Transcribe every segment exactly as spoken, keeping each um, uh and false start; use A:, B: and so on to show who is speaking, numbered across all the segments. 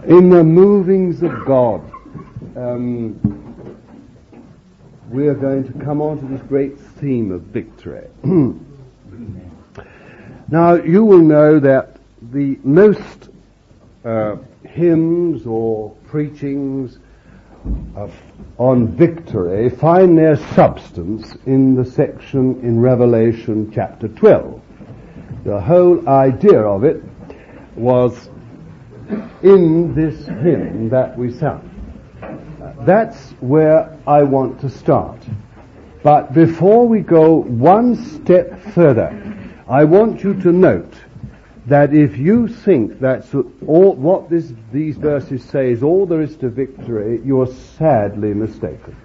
A: In the movings of God, um, we are going to come on to this great theme of victory. Now, you will know that the most uh, hymns or preachings of, on victory find their substance in the section in Revelation chapter twelve. The whole idea of it was in this hymn that we sang. That's where I want to start. But before we go one step further, I want you to note that if you think that's all what this, these verses say is all there is to victory, you're sadly mistaken.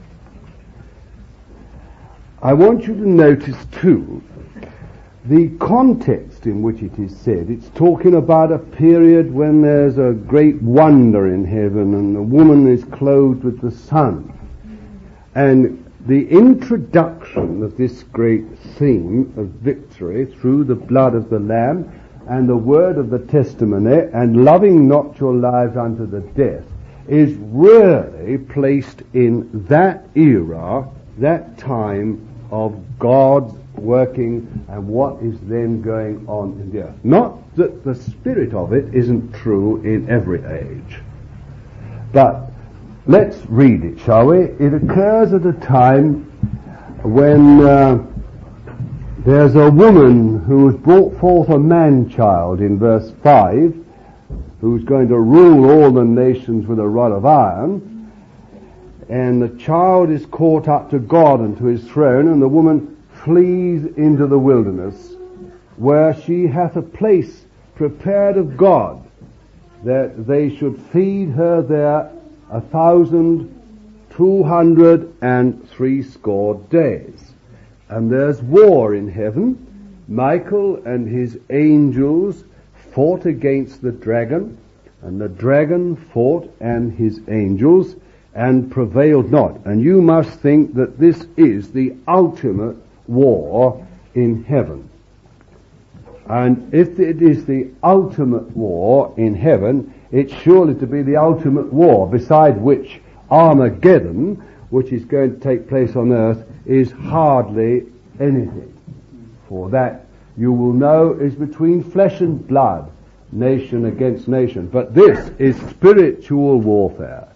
A: I want you to notice too the context in which it is said. It's talking about a period when there's a great wonder in heaven and the woman is clothed with the sun. And the introduction of this great theme of victory through the blood of the Lamb and the word of the testimony and loving not your lives unto the death is really placed in that era, that time of God's working and what is then going on in the earth. Not that the spirit of it isn't true in every age. But let's read it, shall we? It occurs at a time when uh, there's a woman who has brought forth a man-child in verse five, who's going to rule all the nations with a rod of iron, and the child is caught up to God and to his throne, and the woman flees into the wilderness, where she hath a place prepared of God, that they should feed her there a thousand two hundred and threescore days. And there's war in heaven. Michael and his angels fought against the dragon, and the dragon fought and his angels, and prevailed not. And you must think that this is the ultimate war in heaven. And if it is the ultimate war in heaven, it's surely to be the ultimate war, beside which Armageddon, which is going to take place on earth, is hardly anything. For that, you will know, is between flesh and blood, nation against nation. But this is spiritual warfare.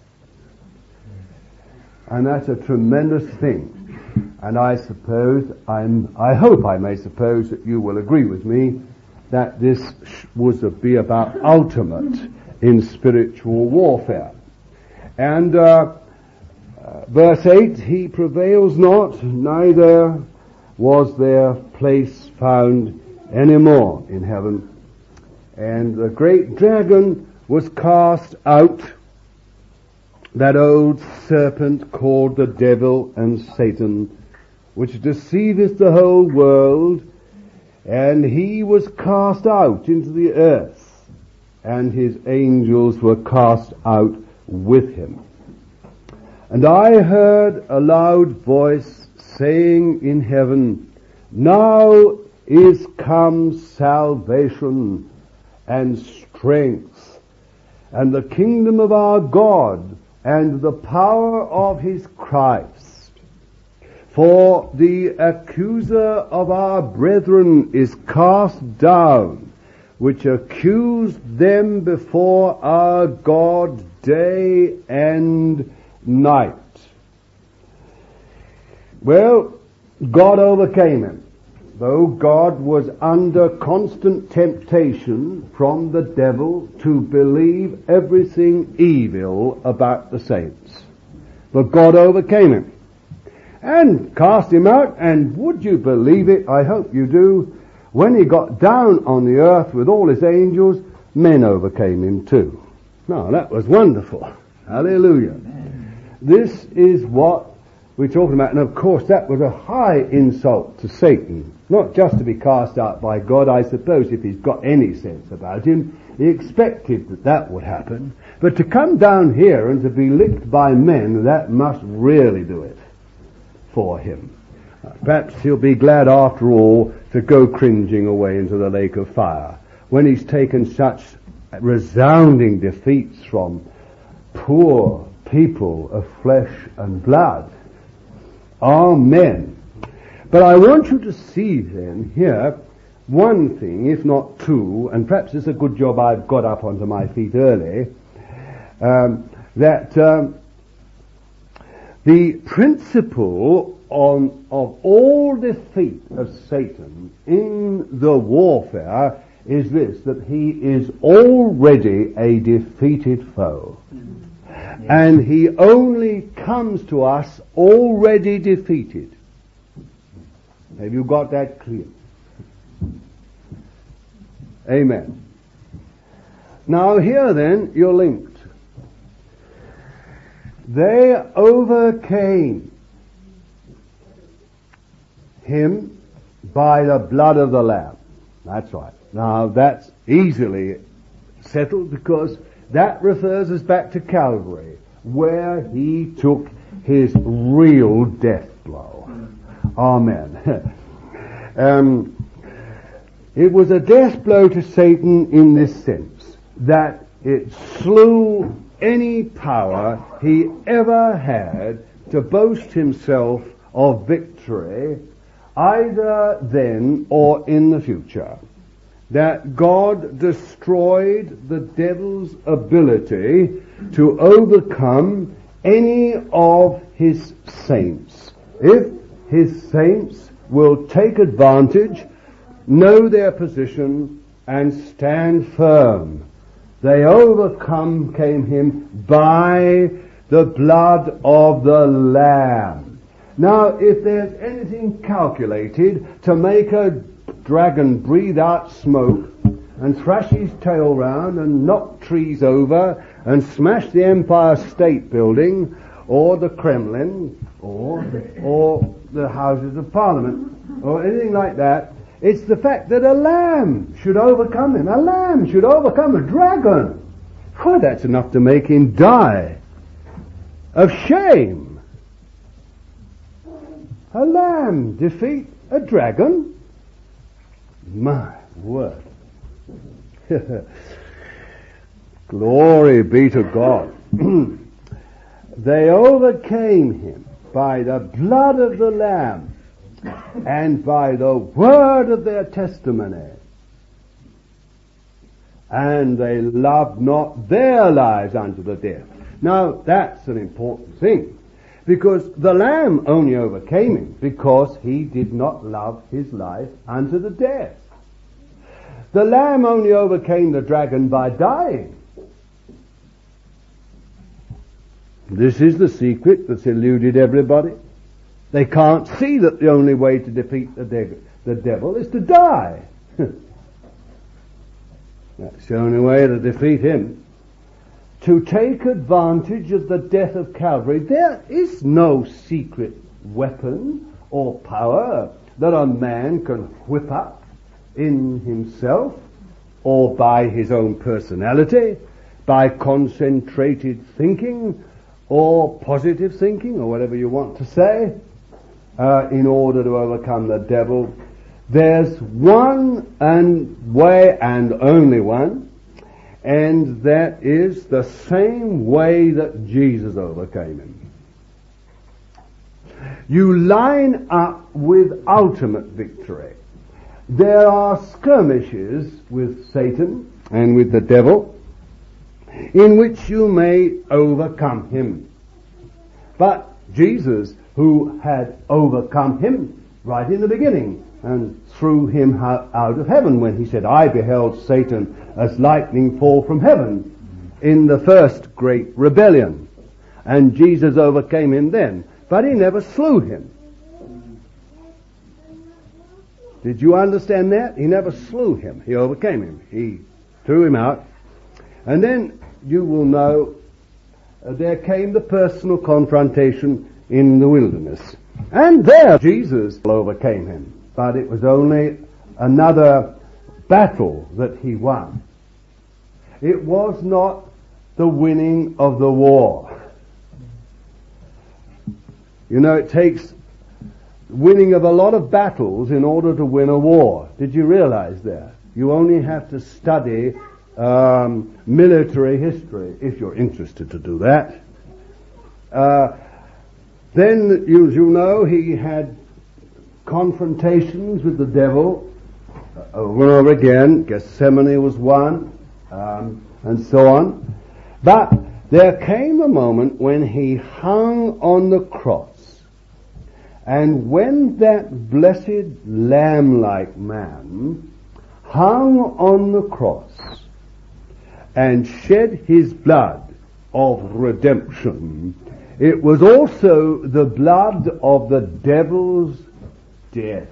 A: And that's a tremendous thing. And I suppose, I'm, I hope I may suppose that you will agree with me that this was to be about ultimate in spiritual warfare. And uh, uh, verse eight, he prevails not, neither was there place found any more in heaven. And the great dragon was cast out, that old serpent called the devil and Satan, which deceiveth the whole world, and he was cast out into the earth, and his angels were cast out with him. And I heard a loud voice saying in heaven, now is come salvation and strength, and the kingdom of our God, and the power of his Christ. For the accuser of our brethren is cast down, which accused them before our God day and night. Well, God overcame him, though God was under constant temptation from the devil to believe everything evil about the saints. But God overcame him and cast him out, and would you believe it, I hope you do, when he got down on the earth with all his angels, men overcame him too. Now that was wonderful. Hallelujah. Amen. This is what we're talking about, and of course that was a high insult to Satan. Not just to be cast out by God. I suppose if he's got any sense about him, he expected that that would happen. But to come down here and to be licked by men, that must really do it for him. Perhaps he'll be glad after all to go cringing away into the lake of fire when he's taken such resounding defeats from poor people of flesh and blood. Amen. But I want you to see then here one thing, if not two, and perhaps it's a good job I've got up onto my feet early, um, that um, the principle on, of all defeat of Satan in the warfare is this, that he is already a defeated foe. Yes. And he only comes to us already defeated. Have you got that clear? Amen. Now here then, you're linked. They overcame him by the blood of the Lamb. That's right. Now that's easily settled because that refers us back to Calvary, where he took his real death blow. Amen. um, it was a death blow to Satan in this sense, that it slew any power he ever had to boast himself of victory, either then or in the future. That God destroyed the devil's ability to overcome any of his saints. If his saints will take advantage, know their position, and stand firm, they overcome came him by the blood of the Lamb. Now, if there's anything calculated to make a dragon breathe out smoke and thrash his tail round and knock trees over and smash the Empire State Building or the Kremlin or or the Houses of Parliament or anything like that, it's the fact that a lamb should overcome him. A lamb should overcome a dragon. Why, that's enough to make him die of shame. A lamb defeat a dragon? My word. Glory be to God. They overcame him by the blood of the Lamb and by the word of their testimony. And they loved not their lives unto the death. Now, that's an important thing, because the Lamb only overcame him because he did not love his life unto the death. The Lamb only overcame the dragon by dying. This is the secret that's eluded everybody. They can't see that the only way to defeat the, de- the devil is to die. That's the only way to defeat him. To take advantage of the death of Calvary, there is no secret weapon or power that a man can whip up in himself or by his own personality, by concentrated thinking or positive thinking or whatever you want to say, uh, in order to overcome the devil. There's one and way and only one, and that is the same way that Jesus overcame him. You line up with ultimate victory. There are skirmishes with Satan and with the devil in which you may overcome him. But Jesus, who had overcome him right in the beginning and threw him out of heaven when he said, I beheld Satan as lightning fall from heaven in the first great rebellion. And Jesus overcame him then, but he never slew him. Did you understand that? He never slew him. He overcame him. He threw him out. And then you will know uh, there came the personal confrontation in the wilderness. And there Jesus overcame him. But it was only another battle that he won. It was not the winning of the war. You know, it takes winning of a lot of battles in order to win a war. Did you realize that? You only have to study um, military history, if you're interested to do that. Uh, then, as you know, he had confrontations with the devil uh, over and over again. Gethsemane was one, um, and so on. But there came a moment when he hung on the cross. And when that blessed lamb-like man hung on the cross and shed his blood of redemption, it was also the blood of the devil's death.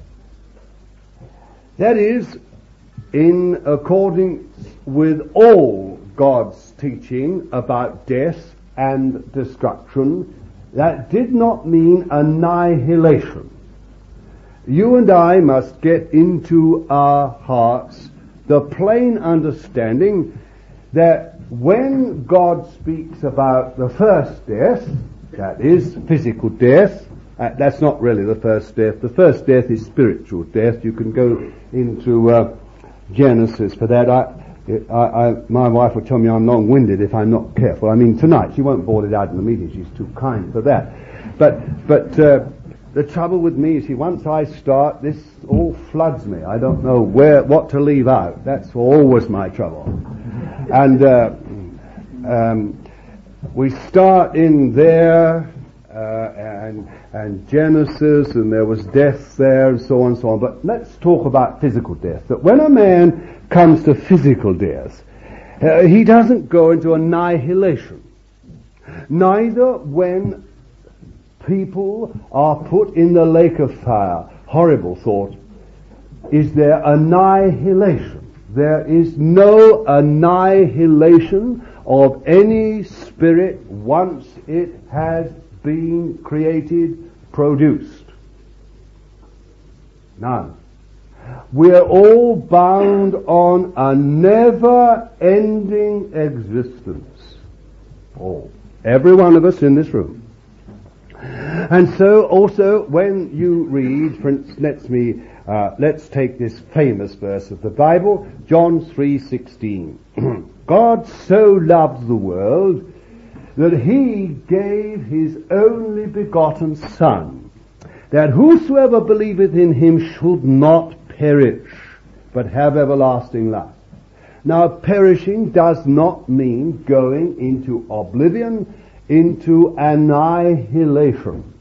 A: That is, in accordance with all God's teaching about death and destruction, that did not mean annihilation. You and I must get into our hearts the plain understanding that when God speaks about the first death, that is physical death, uh, that's not really the first death. The first death is spiritual death. You can go into uh, Genesis for that. I, I, I, my wife will tell me I'm long-winded if I'm not careful. I mean, tonight she won't bawl it out in the meeting. She's too kind for that. But but uh, the trouble with me is, see, once I start, this all floods me. I don't know where what to leave out. That's always my trouble. And uh, um, we start in there, uh, and and Genesis, and there was death there, and so on and so on. But let's talk about physical death. That when a man comes to physical death, uh, he doesn't go into annihilation. Neither when people are put in the lake of fire, horrible thought, is there annihilation. There is no annihilation of any spirit once it has been created, produced. None. We're all bound on a never-ending existence. All. Every one of us in this room. And so also when you read, for instance, let's, me, uh, let's take this famous verse of the Bible, John three sixteen. God so loved the world that he gave his only begotten Son, that whosoever believeth in him should not perish, but have everlasting life. Now, perishing does not mean going into oblivion, into annihilation.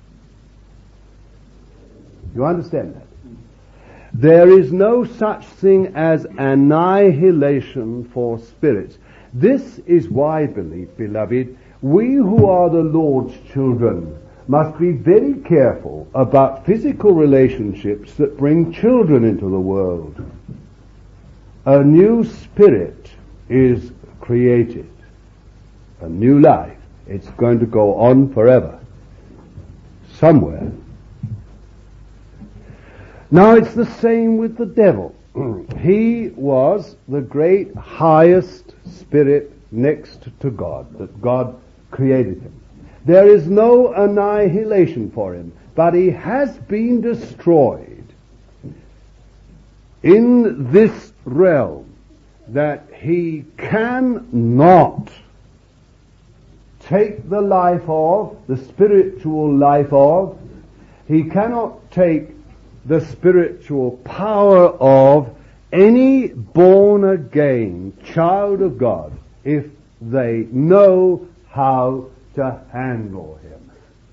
A: You understand that? There is no such thing as annihilation for spirits. This is why, believe, beloved, we who are the Lord's children must be very careful about physical relationships that bring children into the world. A new spirit is created. A new life. It's going to go on forever. Somewhere. Now it's the same with the devil. He was the great highest spirit next to God, that God created him. There is no annihilation for him, but he has been destroyed in this realm that he cannot take the life of, the spiritual life of, he cannot take the spiritual power of any born-again child of God if they know how to handle him.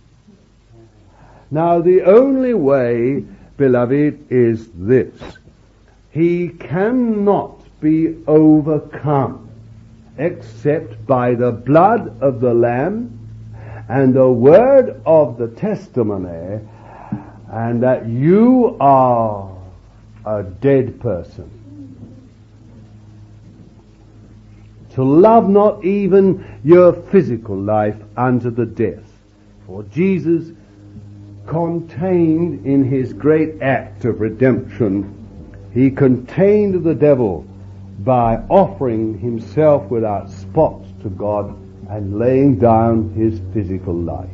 A: Now, the only way, beloved, is this. He cannot be overcome except by the blood of the Lamb and the word of the testimony, and that you are a dead person. To love not even your physical life unto the death. For Jesus contained in his great act of redemption, he contained the devil by offering himself without spot to God and laying down his physical life.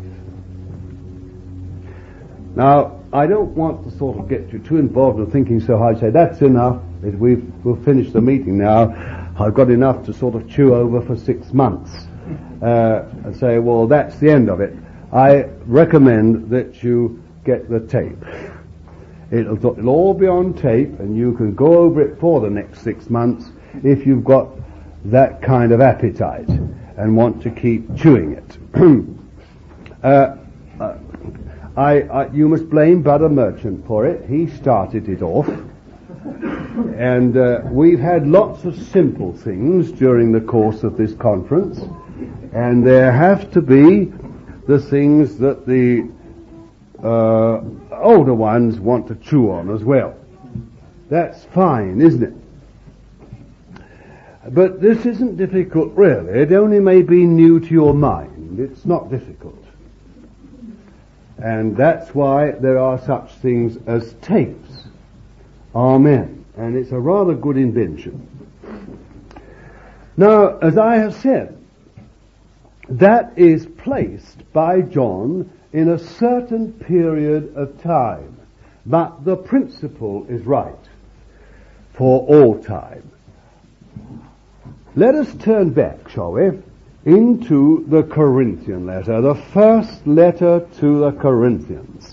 A: Now, I don't want to sort of get you too involved in thinking so hard. Say, that's enough. We've, we'll finish the meeting now. I've got enough to sort of chew over for six months, uh, and say, well, that's the end of it. I recommend that you get the tape. It'll, it'll all be on tape, and you can go over it for the next six months if you've got that kind of appetite and want to keep chewing it. uh, uh, I, I, you must blame Brother Merchant for it. He started it off. And uh, we've had lots of simple things during the course of this conference, and there have to be the things that the uh, older ones want to chew on as well. That's fine, isn't it? But this isn't difficult really. It only may be new to your mind. It's not difficult. And that's why there are such things as tapes. Amen. And it's a rather good invention. Now, as I have said, that is placed by John in a certain period of time. But the principle is right for all time. Let us turn back, shall we, into the Corinthian letter, the first letter to the Corinthians.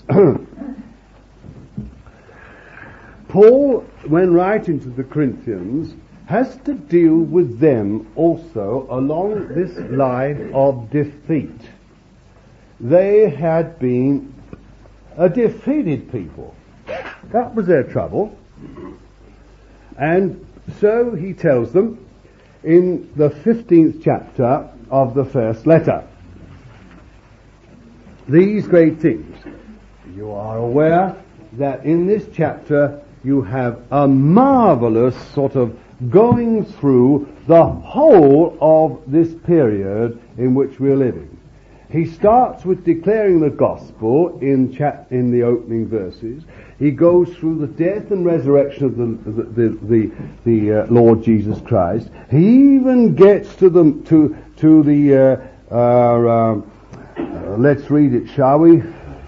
A: Paul, when writing to the Corinthians, has to deal with them also along this line of defeat. They had been a defeated people. That was their trouble. And so he tells them in the fifteenth chapter of the first letter these great things. You are aware that in this chapter you have a marvelous sort of going through the whole of this period in which we're living. He starts with declaring the gospel in chap- in the opening verses. He goes through the death and resurrection of the the the, the, the uh, Lord Jesus Christ. He even gets to the to to the uh, uh, uh, let's read it, shall we?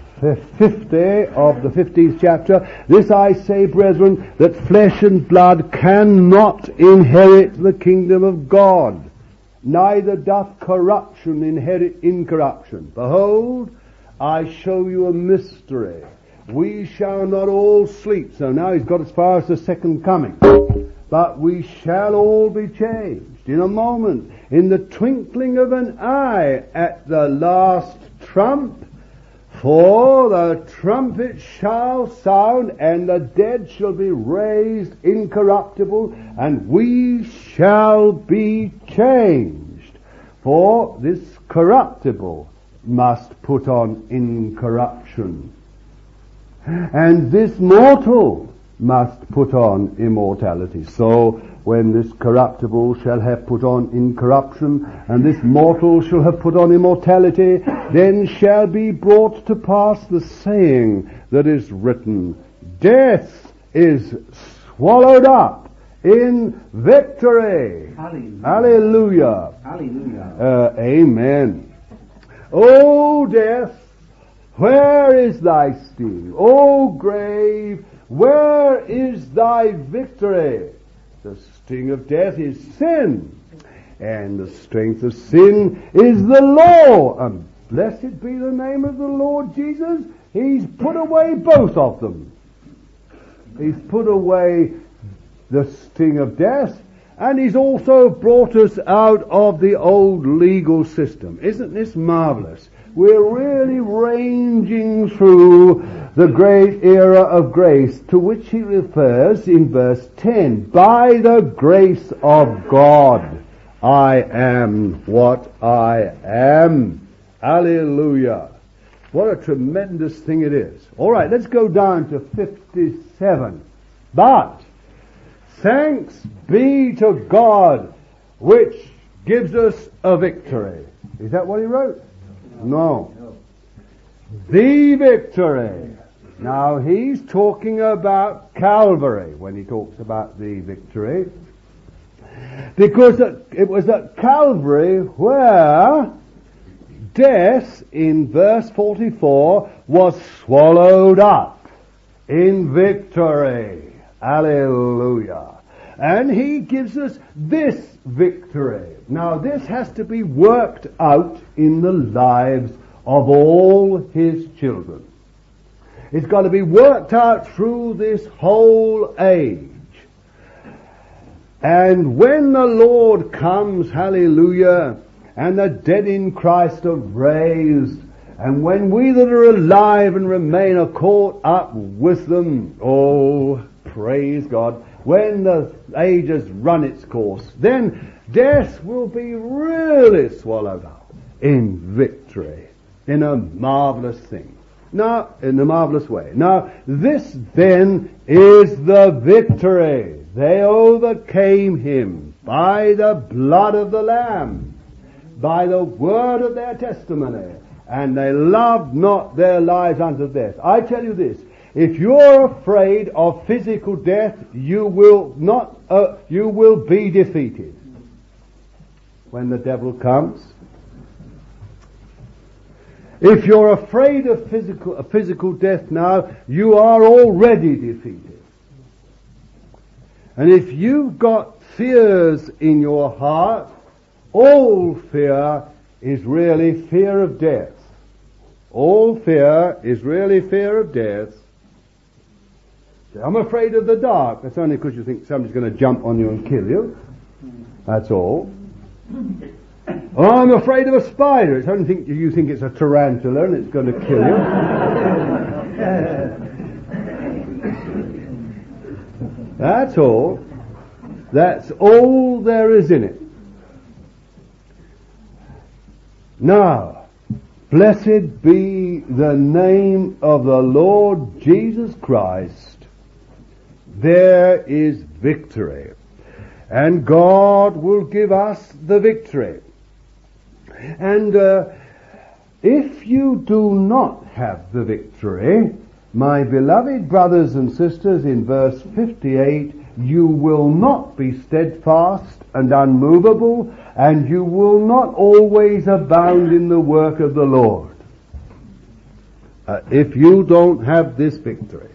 A: fifty of the fifteenth chapter. This I say, brethren, that flesh and blood cannot inherit the kingdom of God, neither doth corruption inherit incorruption. Behold, I show you a mystery. We shall not all sleep. So now he's got as far as the second coming. But we shall all be changed in a moment, in the twinkling of an eye, at the last trump. For the trumpet shall sound, and the dead shall be raised incorruptible, and we shall be changed. For this corruptible must put on incorruption, and this mortal must put on immortality. So when this corruptible shall have put on incorruption, and this mortal shall have put on immortality, then shall be brought to pass the saying that is written, Death is swallowed up in victory.
B: Hallelujah.
A: Hallelujah.
B: Hallelujah.
A: Uh, amen. O death, where is thy sting? O grave, where is thy victory? The sting of death is sin, and the strength of sin is the law. And blessed be the name of the Lord Jesus. He's put away both of them. He's put away the sting of death, and he's also brought us out of the old legal system. Isn't this marvelous? We're really ranging through the great era of grace, to which he refers in verse ten. By the grace of God, I am what I am. Hallelujah. What a tremendous thing it is. All right, let's go down to fifty-seven. But thanks be to God, which gives us a victory. Is that what he wrote? No. The victory. Now he's talking about Calvary when he talks about the victory, because it was at Calvary where death, in verse forty-four, was swallowed up in victory. Hallelujah. And he gives us this victory. Now this has to be worked out in the lives of all his children. It's got to be worked out through this whole age. And when the Lord comes, hallelujah, and the dead in Christ are raised, and when we that are alive and remain are caught up with them, oh, praise God, when the age has run its course, then death will be really swallowed up in victory, in a marvelous thing. Now, in a marvelous way. Now, this then is the victory. They overcame him by the blood of the Lamb, by the word of their testimony, and they loved not their lives unto death. I tell you this, if you're afraid of physical death, you will not, uh, you will be defeated when the devil comes. If you're afraid of physical, of physical death now, you are already defeated. And if you've got fears in your heart, all fear is really fear of death. All fear is really fear of death. I'm afraid of the dark. That's only because you think somebody's going to jump on you and kill you. That's all. Oh, I'm afraid of a spider. It's only think you think it's a tarantula and it's going to kill you. That's all. That's all there is in it. Now, blessed be the name of the Lord Jesus Christ. There is victory. And God will give us the victory. And uh, if you do not have the victory, my beloved brothers and sisters, in verse fifty-eight, you will not be steadfast and unmovable, and you will not always abound in the work of the Lord. Uh, if you don't have this victory.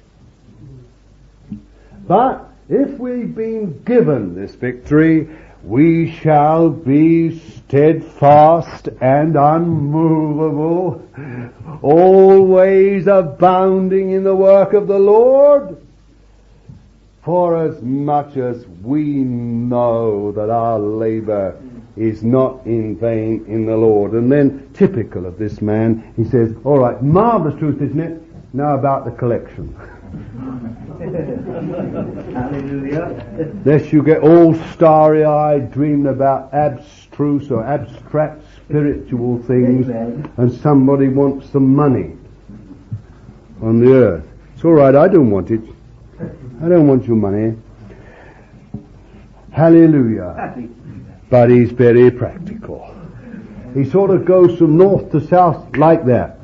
A: But if we've been given this victory, we shall be steadfast and unmovable, always abounding in the work of the Lord, for as much as we know that our labor is not in vain in the Lord. And then, typical of this man, he says, all right, marvelous truth, isn't it? Now about the collection.
B: Hallelujah.
A: Lest you get all starry-eyed dreaming about abstruse or abstract spiritual things, and somebody wants some money on the earth. It's all right, I don't want it. I don't want your money. Hallelujah. But he's very practical. He sort of goes from north to south like that.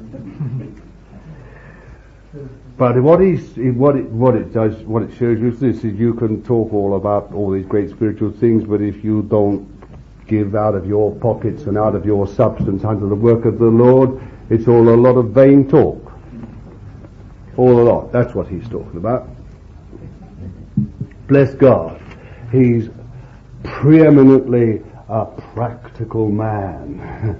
A: But what he's, what it, what it does, what it shows you is this, is you can talk all about all these great spiritual things, but if you don't give out of your pockets and out of your substance unto the work of the Lord, it's all a lot of vain talk. All a lot. That's what he's talking about. Bless God. He's preeminently a practical man.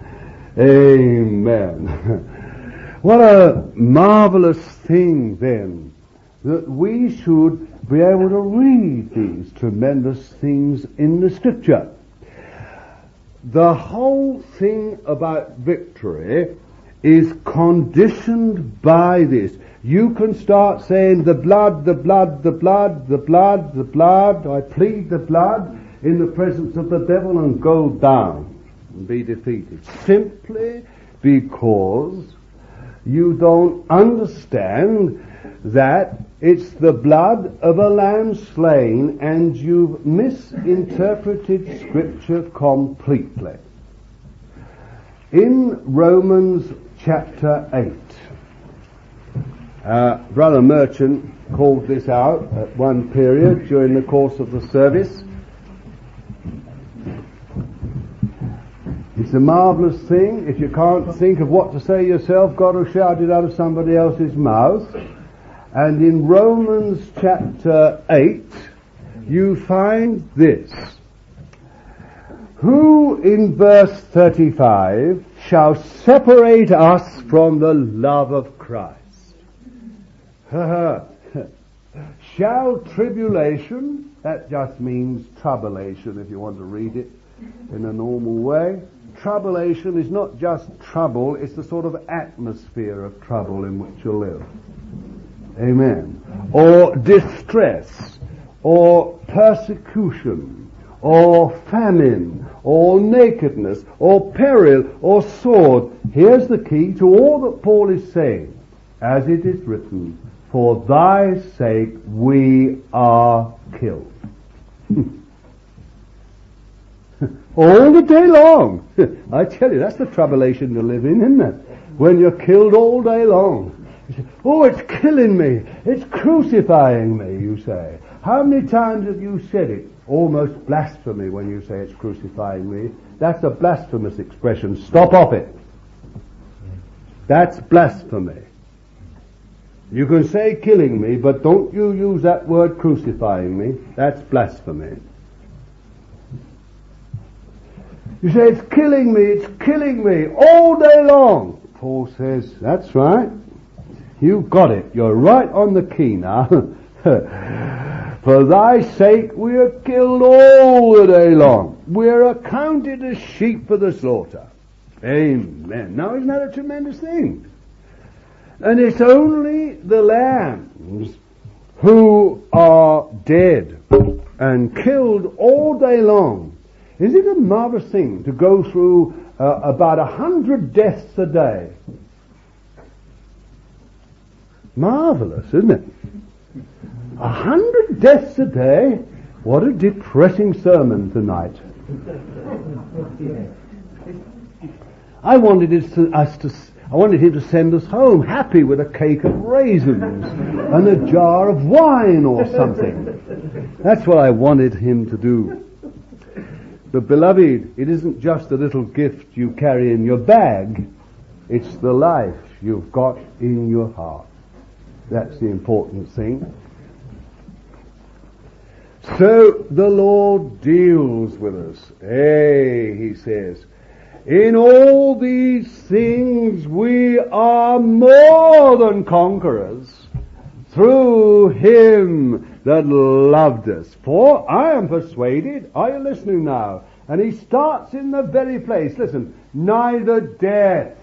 A: Amen. What a marvelous thing then, that we should be able to read these tremendous things in the Scripture. The whole thing about victory is conditioned by this. You can start saying the blood, the blood, the blood, the blood, the blood, I plead the blood in the presence of the devil, and go down and be defeated. Simply because you don't understand that it's the blood of a lamb slain, and you've misinterpreted Scripture completely. In Romans chapter eight, uh, Brother Merchant called this out at one period during the course of the service. It's a marvellous thing. If you can't think of what to say yourself, God will shout it out of somebody else's mouth. And in Romans chapter eight, you find this. Who, in verse thirty-five, shall separate us from the love of Christ? Shall tribulation, that just means troublation if you want to read it in a normal way. Troublation is not just trouble, it's the sort of atmosphere of trouble in which you live. Amen. Or distress, or persecution, or famine, or nakedness, or peril, or sword. Here's the key to all that Paul is saying. As it is written, for thy sake we are killed. All the day long. I tell you, that's the troublation to live in, isn't it? When you're killed all day long. You say, oh, it's killing me. It's crucifying me, you say. How many times have you said it? Almost blasphemy when you say it's crucifying me. That's a blasphemous expression. Stop off it. That's blasphemy. You can say killing me, but don't you use that word crucifying me. That's blasphemy. You say, it's killing me, it's killing me, all day long. Paul says, that's right. You got it. You're right on the key now. For thy sake we are killed all the day long. We are accounted as sheep for the slaughter. Amen. Now isn't that a tremendous thing? And it's only the lambs who are dead and killed all day long. Is it a marvelous thing to go through uh, about a hundred deaths a day? Marvelous, isn't it? A hundred deaths a day? What a depressing sermon tonight. I wanted us to, us to I wanted him to send us home happy with a cake of raisins and a jar of wine or something. That's what I wanted him to do. But beloved, it isn't just a little gift you carry in your bag. It's the life you've got in your heart. That's the important thing. So the Lord deals with us. Hey, he says, in all these things we are more than conquerors through him that loved us. For I am persuaded, are you listening now? And he starts in the very place. Listen, neither death,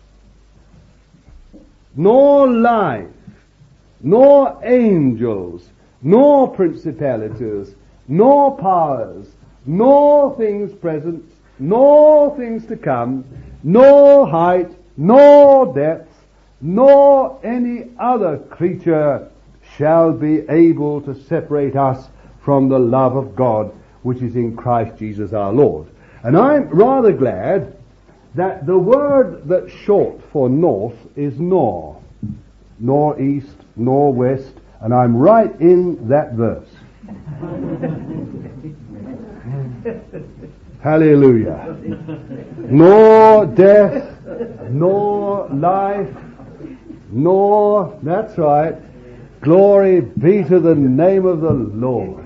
A: nor life, nor angels, nor principalities, nor powers, nor things present, nor things to come, nor height, nor depth, nor any other creature shall be able to separate us from the love of God which is in Christ Jesus our Lord. And I'm rather glad that the word that's short for north is nor. Nor east, nor west, and I'm right in that verse. Hallelujah. Nor death, nor life, nor, that's right, glory be to the name of the Lord.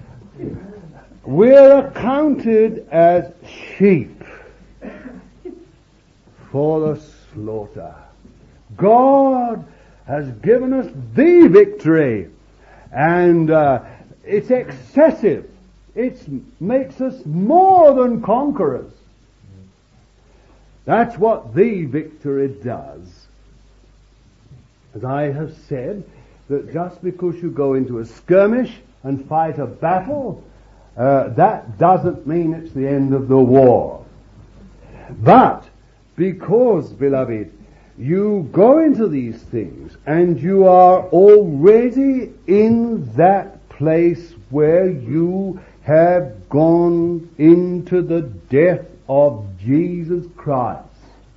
A: We're accounted as sheep for the slaughter. God has given us the victory, and uh, it's excessive. It makes us more than conquerors. That's what the victory does. As I have said, that just because you go into a skirmish and fight a battle, uh, that doesn't mean it's the end of the war. But because, beloved, you go into these things and you are already in that place where you have gone into the death of Jesus Christ.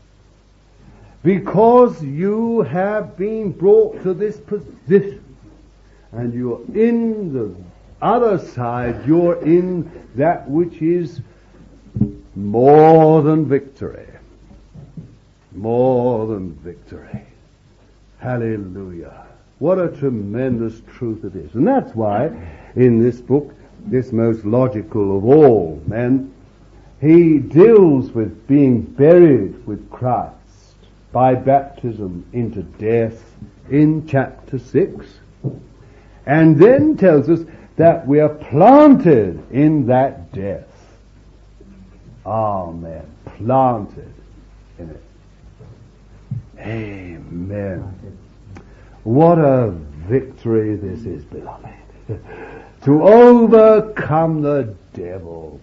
A: Because you have been brought to this position and you're in the other side, you're in that which is more than victory. More than victory. Hallelujah. What a tremendous truth it is. And that's why in this book this most logical of all men, he deals with being buried with Christ by baptism into death in chapter six, and then tells us that we are planted in that death. Amen. Planted in it. Amen. What a victory this is, beloved. To overcome the devil.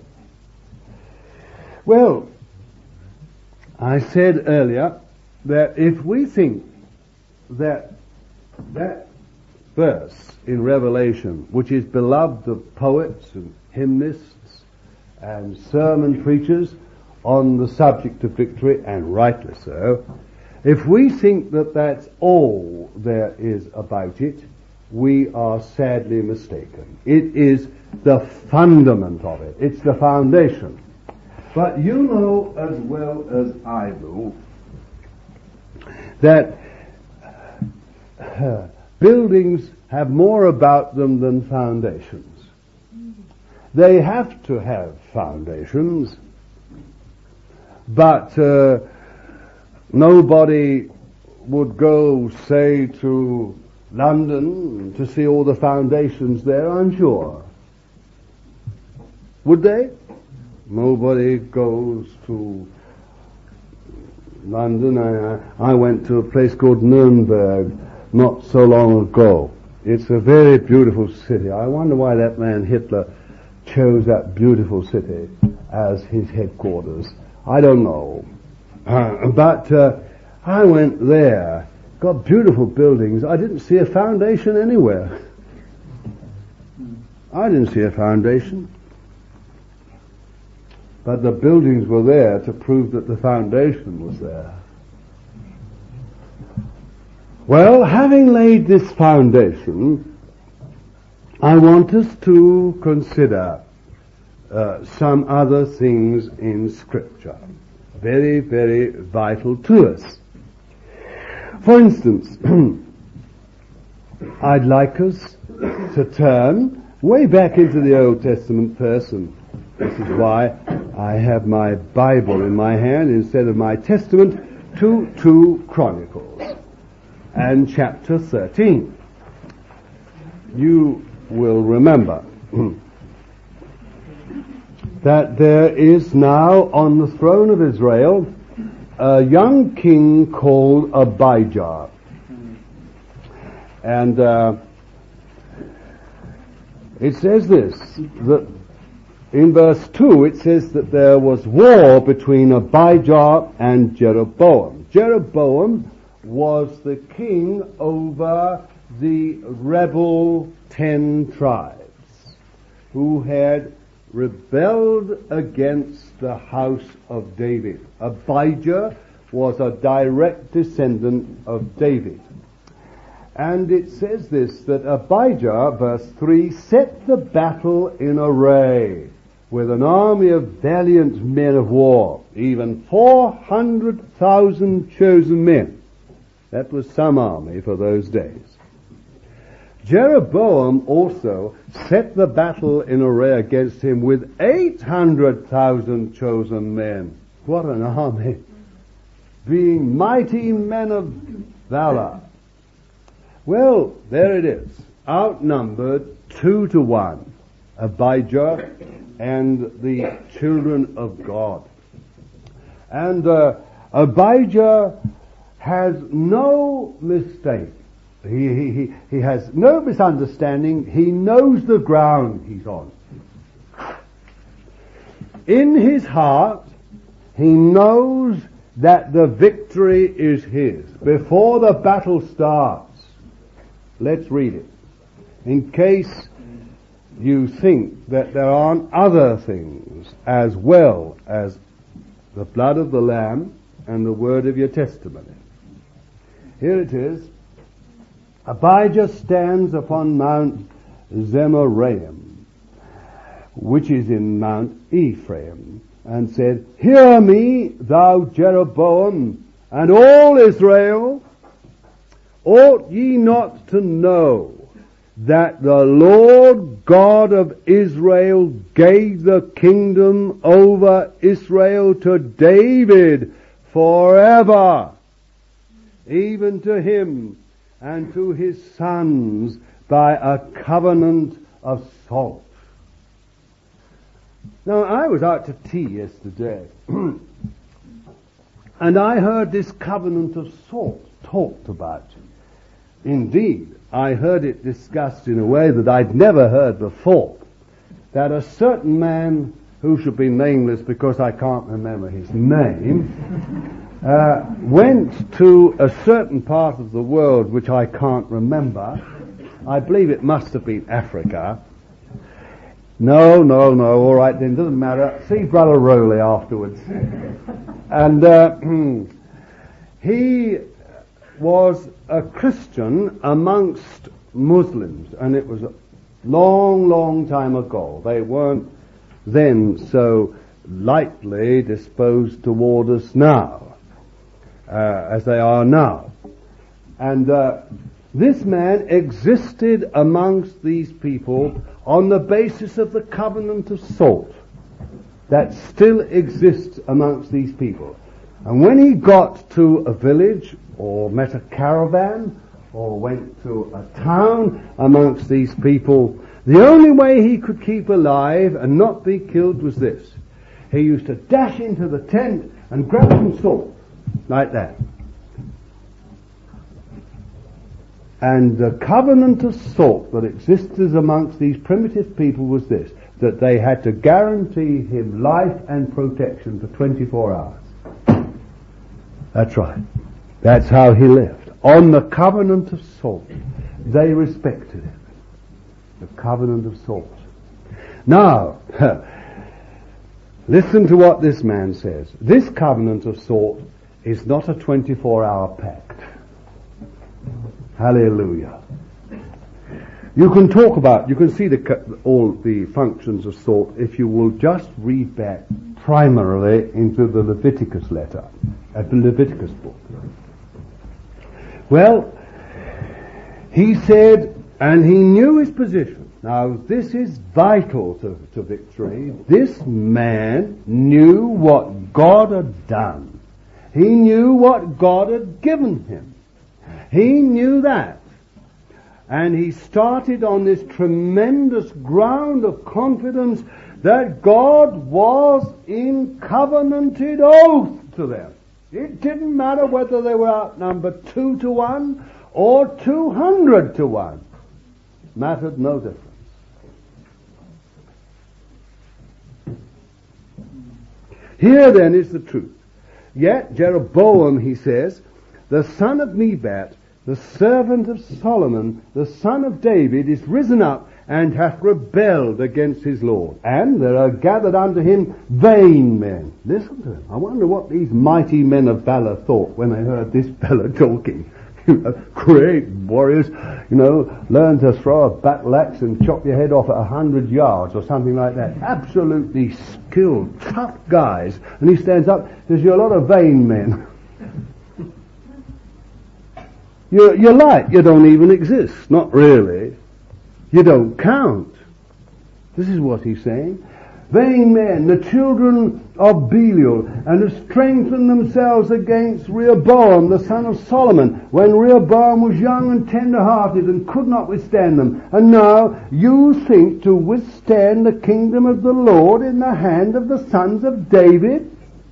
A: Well, I said earlier that if we think that that verse in Revelation, which is beloved of poets and hymnists and sermon preachers on the subject of victory, and rightly so, if we think that that's all there is about it, we are sadly mistaken. It is the fundament of it. It's the foundation. But you know as well as I do that uh, buildings have more about them than foundations. They have to have foundations, but uh, nobody would go, say, to London to see all the foundations there, I'm sure. Would they? Nobody goes to London. I, I went to a place called Nuremberg not so long ago. It's a very beautiful city. I wonder why that man Hitler chose that beautiful city as his headquarters. I don't know. Uh, but uh, I went there. Got beautiful buildings. I didn't see a foundation anywhere. I didn't see a foundation. But the buildings were there to prove that the foundation was there. Well, having laid this foundation, I want us to consider uh, some other things in Scripture. Very, very vital to us. For instance, I'd like us to turn way back into the Old Testament person. This is why I have my Bible in my hand instead of my Testament, to two Chronicles and chapter thirteen. You will remember that there is now on the throne of Israel a young king called Abijah. And uh, it says this, that in verse two it says that there was war between Abijah and Jeroboam. Jeroboam was the king over the rebel ten tribes who had rebelled against the house of David. Abijah was a direct descendant of David. And it says this, that Abijah, verse three, set the battle in array with an army of valiant men of war, even four hundred thousand chosen men. That was some army for those days. Jeroboam also set the battle in array against him with eight hundred thousand chosen men. What an army! Being mighty men of valor. Well, there it is. Outnumbered two to one. Abijah and the children of God. And uh, Abijah has no mistake. He, he, he, he has no misunderstanding. He knows the ground he's on. In his heart, he knows that the victory is his. Before the battle starts, let's read it. In case you think that there aren't other things as well as the blood of the Lamb and the word of your testimony. Here it is. Abijah stands upon Mount Zemaraim, which is in Mount Ephraim, and said, Hear me, thou Jeroboam, and all Israel. Ought ye not to know that the Lord God of Israel gave the kingdom over Israel to David forever, even to him and to his sons by a covenant of salt. Now, I was out to tea yesterday, and I heard this covenant of salt talked about. Indeed, I heard it discussed in a way that I'd never heard before, that a certain man, who should be nameless because I can't remember his name, uh, went to a certain part of the world which I can't remember. I believe it must have been Africa. No, no, no, all right then, doesn't matter. See Brother Rowley afterwards. And uh, he was a Christian amongst Muslims, and it was a long, long time ago. They weren't then so lightly disposed toward us now, uh, as they are now. And uh, this man existed amongst these people on the basis of the covenant of salt that still exists amongst these people. And when he got to a village or met a caravan or went to a town amongst these people, the only way he could keep alive and not be killed was this. He used to dash into the tent and grab some salt, like that. And the covenant of salt that existed amongst these primitive people was this, that they had to guarantee him life and protection for twenty-four hours. That's right. That's how he lived. On the covenant of salt. They respected it. The covenant of salt. Now, listen to what this man says. This covenant of salt is not a twenty-four hour pact. Hallelujah. You can talk about, you can see the, all the functions of salt if you will just read back primarily into the Leviticus letter, at the Leviticus book. Well, he said, and he knew his position. Now, this is vital to, to victory. This man knew what God had done. He knew what God had given him. He knew that. And he started on this tremendous ground of confidence that God was in covenanted oath to them. It didn't matter whether they were outnumbered two to one or two hundred to one. Mattered no difference. Here then is the truth. Yet Jeroboam, he says, the son of Nebat, the servant of Solomon, the son of David, is risen up and hath rebelled against his Lord. And there are gathered unto him vain men. Listen to him. I wonder what these mighty men of valor thought when they heard this fellow talking. Great warriors, you know, learn to throw a battle axe and chop your head off at a hundred yards or something like that. Absolutely skilled, tough guys. And he stands up and says, you're a lot of vain men. You're, you're like you don't even exist. Not really. You don't count. This is what he's saying. Vain men, the children of Belial, and have strengthened themselves against Rehoboam, the son of Solomon, when Rehoboam was young and tender-hearted and could not withstand them. And now you think to withstand the kingdom of the Lord in the hand of the sons of David?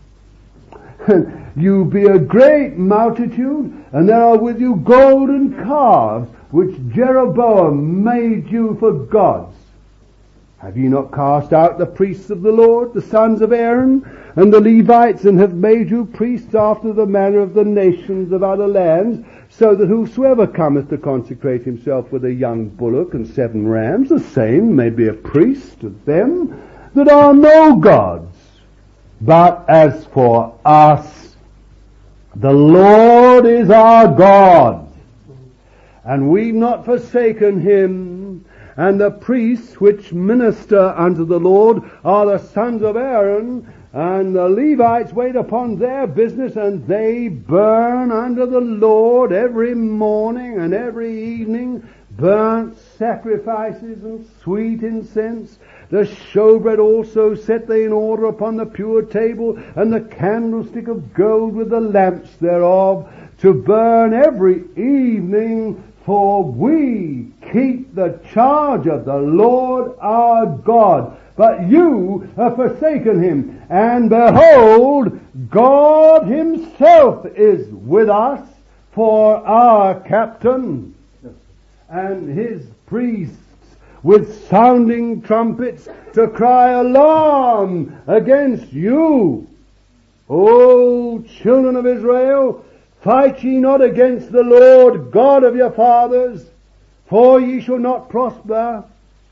A: You be a great multitude, and there are with you golden calves, which Jeroboam made you for gods. Have ye not cast out the priests of the Lord, the sons of Aaron, and the Levites, and have made you priests after the manner of the nations of other lands, so that whosoever cometh to consecrate himself with a young bullock and seven rams, the same may be a priest to them that are no gods. But as for us, the Lord is our God, and we've not forsaken him, and the priests which minister unto the Lord are the sons of Aaron, and the Levites wait upon their business, and they burn unto the Lord every morning and every evening burnt sacrifices and sweet incense. The showbread also set they in order upon the pure table, and the candlestick of gold with the lamps thereof, to burn every evening. For we keep the charge of the Lord our God. But you have forsaken him, and behold, God himself is with us for our captain, and his priests with sounding trumpets to cry alarm against you. O children of Israel, fight ye not against the Lord God of your fathers, for ye shall not prosper.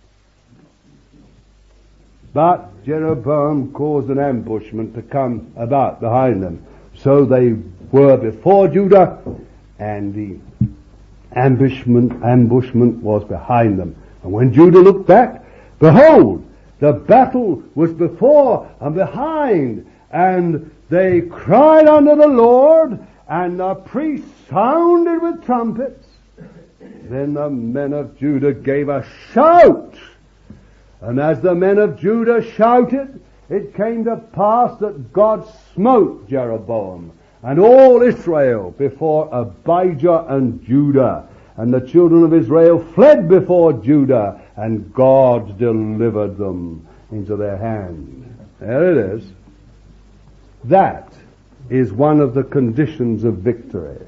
A: But Jeroboam caused an ambushment to come about behind them. So they were before Judah, and the ambushment, ambushment was behind them. And when Judah looked back, behold, the battle was before and behind, and they cried unto the Lord, and the priests sounded with trumpets. Then the men of Judah gave a shout. And as the men of Judah shouted, it came to pass that God smote Jeroboam and all Israel before Abijah and Judah. And the children of Israel fled before Judah, and God delivered them into their hand. There it is. That is one of the conditions of victory.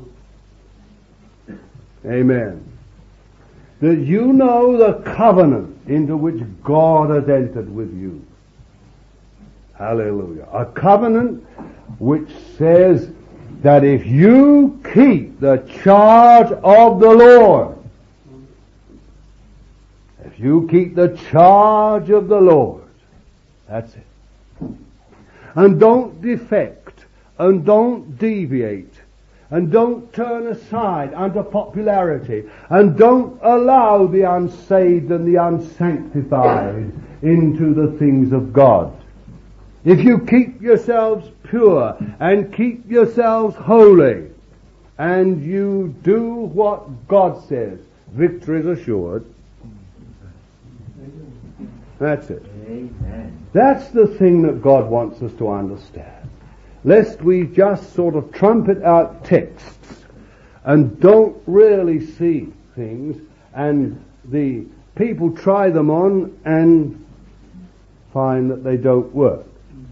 A: Amen. That you know the covenant into which God has entered with you. Hallelujah. A covenant which says that if you keep the charge of the Lord, if you keep the charge of the Lord, that's it. And don't defect, and don't deviate, and don't turn aside unto popularity, and don't allow the unsaved and the unsanctified into the things of God. If you keep yourselves pure and keep yourselves holy, and you do what God says, victory is assured. That's it.
B: Amen.
A: That's the thing that God wants us to understand. Lest we just sort of trumpet out texts and don't really see things, and the people try them on and find that they don't work.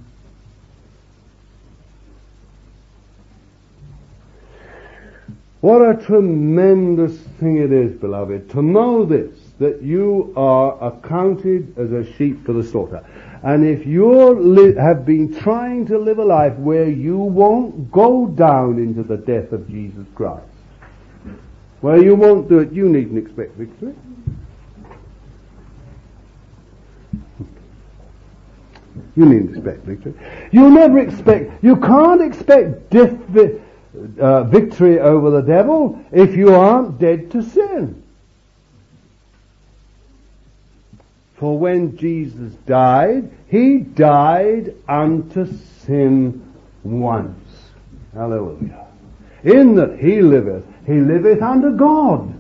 A: What a tremendous thing it is, beloved, to know this, that you are accounted as a sheep for the slaughter. And if you li- have been trying to live a life where you won't go down into the death of Jesus Christ, where you won't do it, you needn't expect victory. You needn't expect victory. You never expect, you can't expect dif- uh, victory over the devil if you aren't dead to sin. For when Jesus died, he died unto sin once. Hallelujah. In that he liveth, he liveth unto God.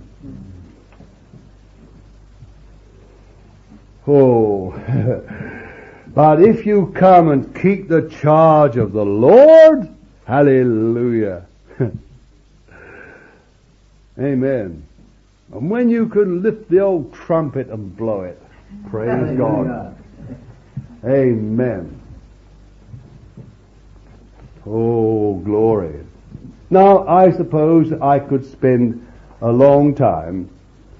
A: Oh, but if you come and keep the charge of the Lord, hallelujah. Amen. And when you can lift the old trumpet and blow it, praise
B: Hallelujah.
A: God. Amen. Oh, glory. Now, I suppose I could spend a long time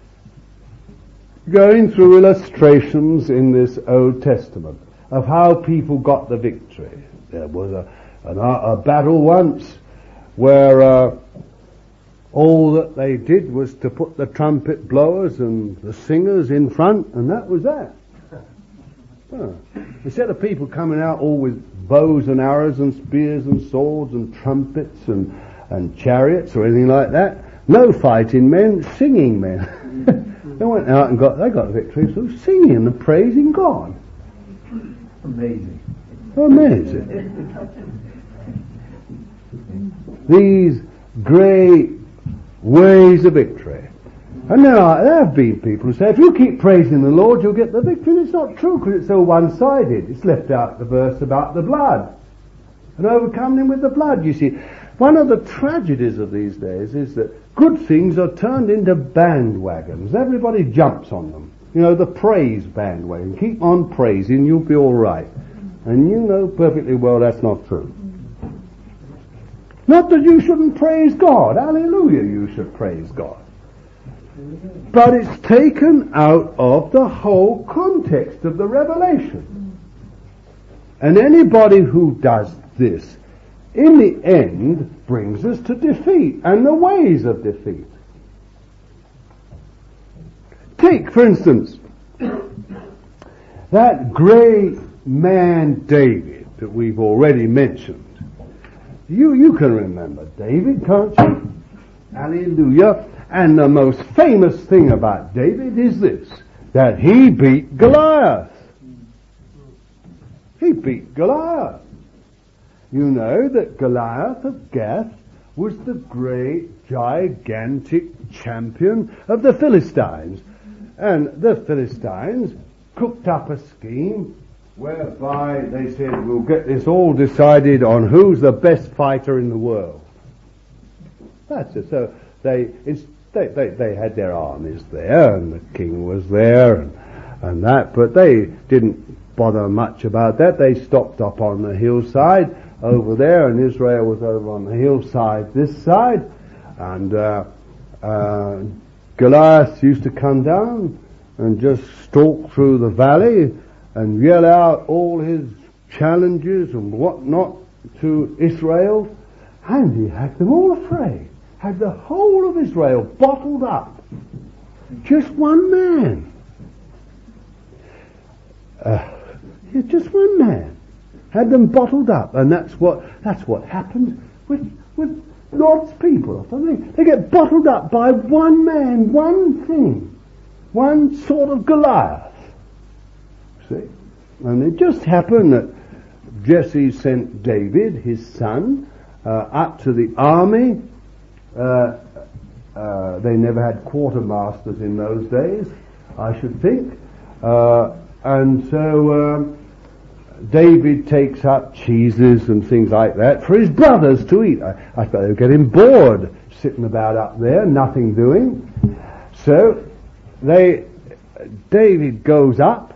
A: going through illustrations in this Old Testament of how people got the victory. There was a, an, a battle once where uh, all that they did was to put the trumpet blowers and the singers in front, and that was that. Huh. Instead of people coming out all with bows and arrows and spears and swords and trumpets and, and chariots or anything like that, no fighting men, singing men. They went out and got, they got victory through singing and praising God.
B: Amazing.
A: Amazing. These great ways of victory. And there, are, there have been people who say, if you keep praising the Lord, you'll get the victory. It's not true, because it's so one-sided. It's left out the verse about the blood. And overcome him with the blood, you see. One of the tragedies of these days is that good things are turned into bandwagons. Everybody jumps on them. You know, the praise bandwagon. Keep on praising, you'll be all right. And you know perfectly well that's not true. Not that you shouldn't praise God. Hallelujah, you should praise God. But it's taken out of the whole context of the revelation. And anybody who does this, in the end, brings us to defeat and the ways of defeat. Take, for instance, that great man David that we've already mentioned. You, you can remember David, can't you? Hallelujah. And the most famous thing about David is this, that he beat Goliath. He beat Goliath. You know that Goliath of Gath was the great, gigantic champion of the Philistines. And the Philistines cooked up a scheme whereby they said, we'll get this all decided on who's the best fighter in the world. That's it. So they, it's, they, they, they had their armies there, and the king was there, and, and that, but they didn't bother much about that. They stopped up on the hillside over there, and Israel was over on the hillside this side, and uh, uh, Goliath used to come down and just stalk through the valley and yell out all his challenges and whatnot to Israel, and he had them all afraid. Had the whole of Israel bottled up. Just one man. Uh, just one man. Had them bottled up, and that's what that's what happens with with God's people. They, they get bottled up by one man, one thing, one sort of Goliath. See, and it just happened that Jesse sent David, his son, uh, up to the army. Uh, uh, they never had quartermasters in those days, I should think, uh, and so. Um, David takes up cheeses and things like that for his brothers to eat. I, I thought they were getting bored sitting about up there, nothing doing. So they, David goes up,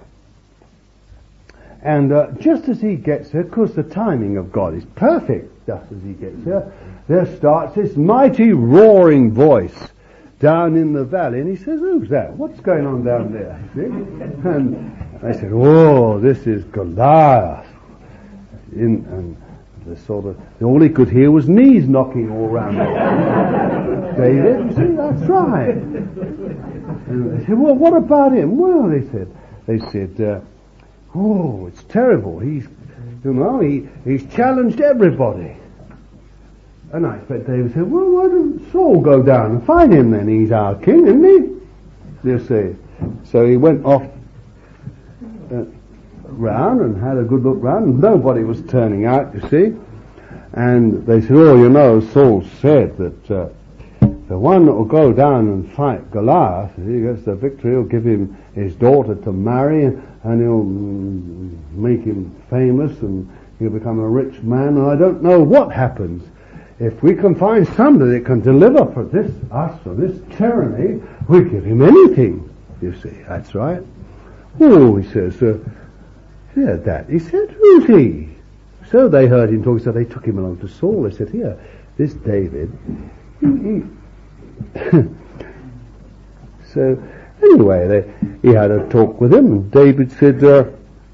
A: and uh, just as he gets there, of course the timing of God is perfect, just as he gets there, there starts this mighty roaring voice down in the valley, and he says, who's that? What's going on down there? You see? And I said, oh, this is Goliath. In, and the sort of, all he could hear was knees knocking all around him. David, see, that's right. And they said, well, what about him? Well, they said, they said, uh, oh, it's terrible. He's, you know, he, he's challenged everybody. And I expect David said, well, why doesn't Saul go down and find him then? He's our king, isn't he? You see. So he went off uh, round and had a good look round, and nobody was turning out, you see. And they said, oh, you know, Saul said that uh, the one that will go down and fight Goliath, if he gets the victory, he'll give him his daughter to marry, and he'll mm, make him famous, and he'll become a rich man, and I don't know what happens. If we can find somebody that can deliver for this, us, for this tyranny, we give him anything, you see. That's right. Oh, he says, uh, he heard that. He said, who's he? So they heard him talk, so they took him along to Saul. They said, here, this David, he, he. So, anyway, they, he had a talk with him, and David said, uh,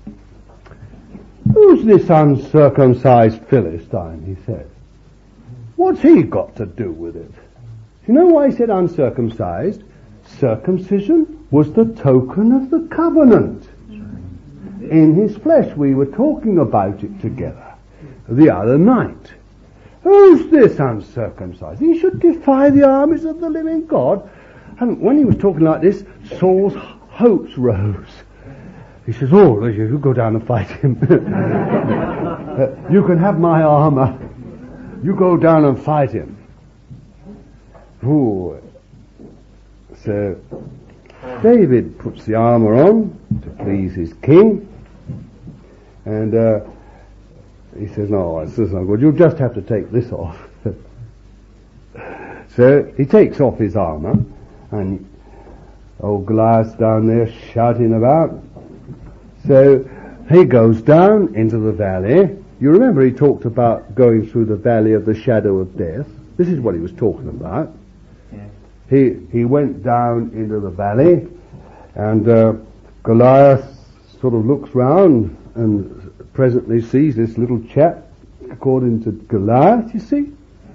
A: who's this uncircumcised Philistine, he said. What's he got to do with it? You know why he said uncircumcised? Circumcision was the token of the covenant. In his flesh, we were talking about it together the other night. Who's this uncircumcised? He should defy the armies of the living God. And when he was talking like this, Saul's hopes rose. He says, oh, you go down and fight him. uh, you can have my armor. You go down and fight him. Ooh. So David puts the armour on to please his king, and uh, he says, no, this is not good, you'll just have to take this off. So he takes off his armour, and old Goliath's down there shouting about. So he goes down into the valley. You remember he talked about going through the valley of the shadow of death. This is what he was talking about.
B: Yeah.
A: He he went down into the valley, and uh, Goliath sort of looks round and presently sees this little chap, according to Goliath, you see.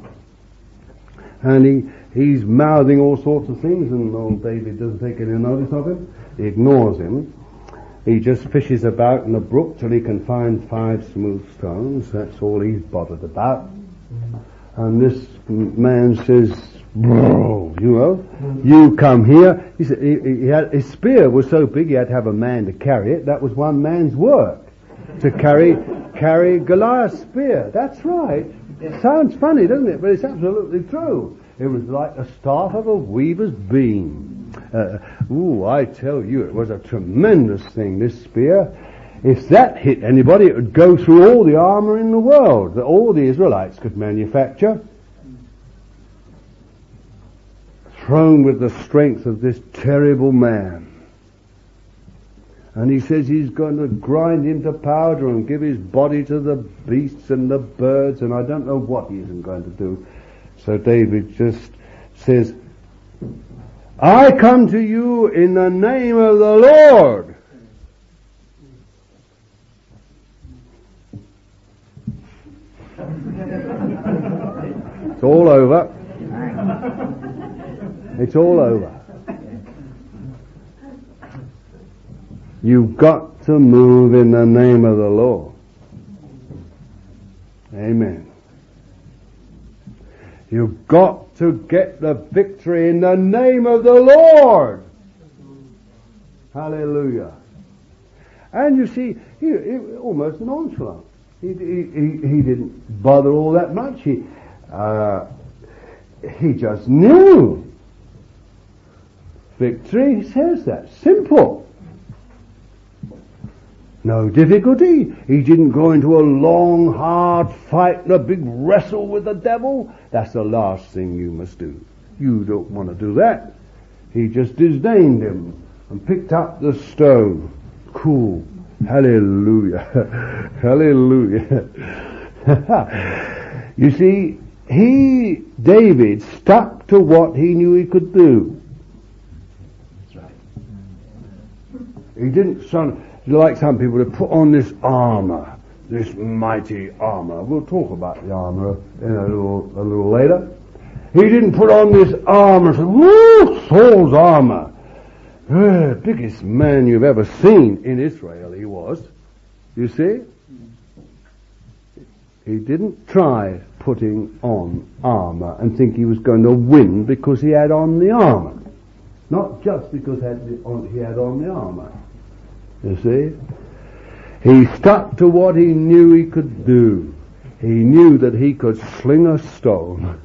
A: And he, he's mouthing all sorts of things, and old David doesn't take any notice of him. He ignores him. He just fishes about in the brook till he can find five smooth stones. That's all he's bothered about. And this man says, bro, you know, you come here. He said, he, he had, his spear was so big he had to have a man to carry it. That was one man's work, to carry carry Goliath's spear. That's right. It sounds funny, doesn't it? But it's absolutely true. It was like the staff of a weaver's beam. Uh, ooh, I tell you, it was a tremendous thing, this spear. If that hit anybody, it would go through all the armour in the world that all the Israelites could manufacture. Thrown with the strength of this terrible man. And he says he's going to grind him to powder and give his body to the beasts and the birds, and I don't know what he isn't going to do. So David just says, I come to you in the name of the Lord. It's all over. It's all over. You've got to move in the name of the Lord. Amen. You've got to get the victory in the name of the Lord. Hallelujah. And you see, he, he almost nonchalant. He, he, he, he didn't bother all that much. He, uh, he just knew. Victory, he says that. Simple. No difficulty. He didn't go into a long, hard fight and a big wrestle with the devil. That's the last thing you must do. You don't want to do that. He just disdained him and picked up the stone. Cool. Hallelujah. Hallelujah. You see, he, David, stuck to what he knew he could do.
B: That's right.
A: He didn't son, like some people to put on this armour, this mighty armour. We'll talk about the armour in a little, a little later. He didn't put on this armour and say, woo, Saul's armour. Uh, biggest man you've ever seen in Israel he was. You see? He didn't try putting on armour and think he was going to win because he had on the armour. Not just because he had, the, on, he had on the armour. You see? He stuck to what he knew he could do. He knew that he could sling a stone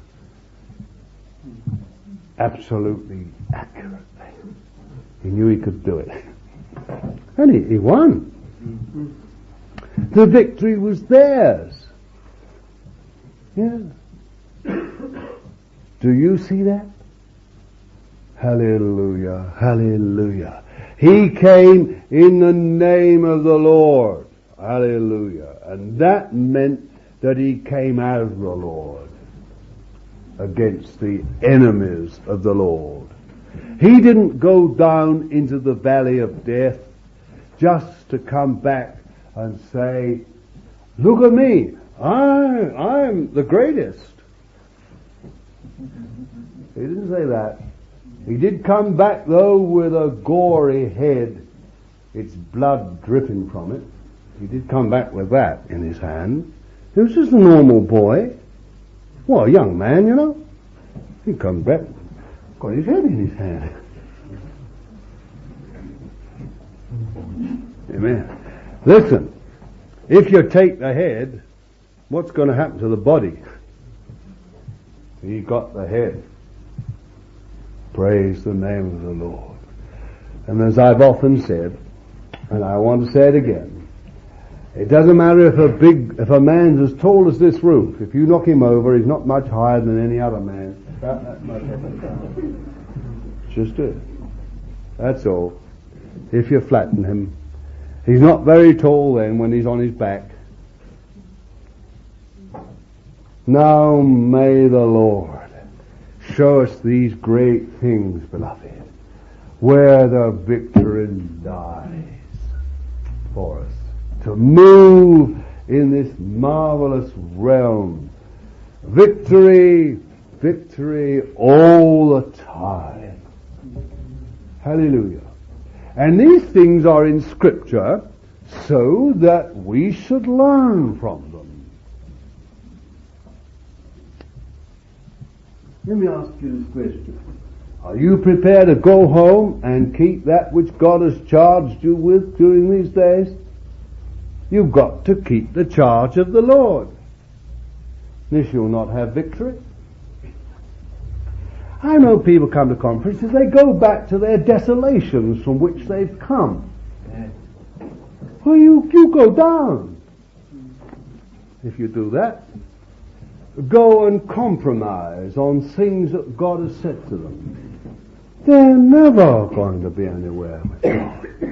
A: absolutely accurately. He knew he could do it. And he, he won. The victory was theirs. Yeah. Do you see that? Hallelujah, hallelujah. He came in the name of the Lord. Hallelujah. And that meant that he came as the Lord against the enemies of the Lord. He didn't go down into the valley of death just to come back and say, look at me, I, I'm the greatest. He didn't say that. He did come back though with a gory head, its blood dripping from it. He did come back with that in his hand. He was just a normal boy. Well, a young man, you know. He come back, got his head in his hand. Amen. Listen, if you take the head, what's going to happen to the body? He got the head. Praise the name of the Lord. And as I've often said, and I want to say it again, it doesn't matter if a big, if a man's as tall as this roof, if you knock him over, he's not much higher than any other man. About that much up and down. Just it. That's all. If you flatten him. He's not very tall then when he's on his back. Now may the Lord show us these great things, beloved, where the victory lies for us, to move in this marvelous realm. Victory, victory all the time. Hallelujah. And these things are in Scripture so that we should learn from them. Let me ask you this question. Are you prepared to go home and keep that which God has charged you with during these days? You've got to keep the charge of the Lord. This you'll not have victory. I know people come to conferences, they go back to their desolations from which they've come. Well, you, you go down. If you do that, go and compromise on things that God has said to them. They're never going to be anywhere with God.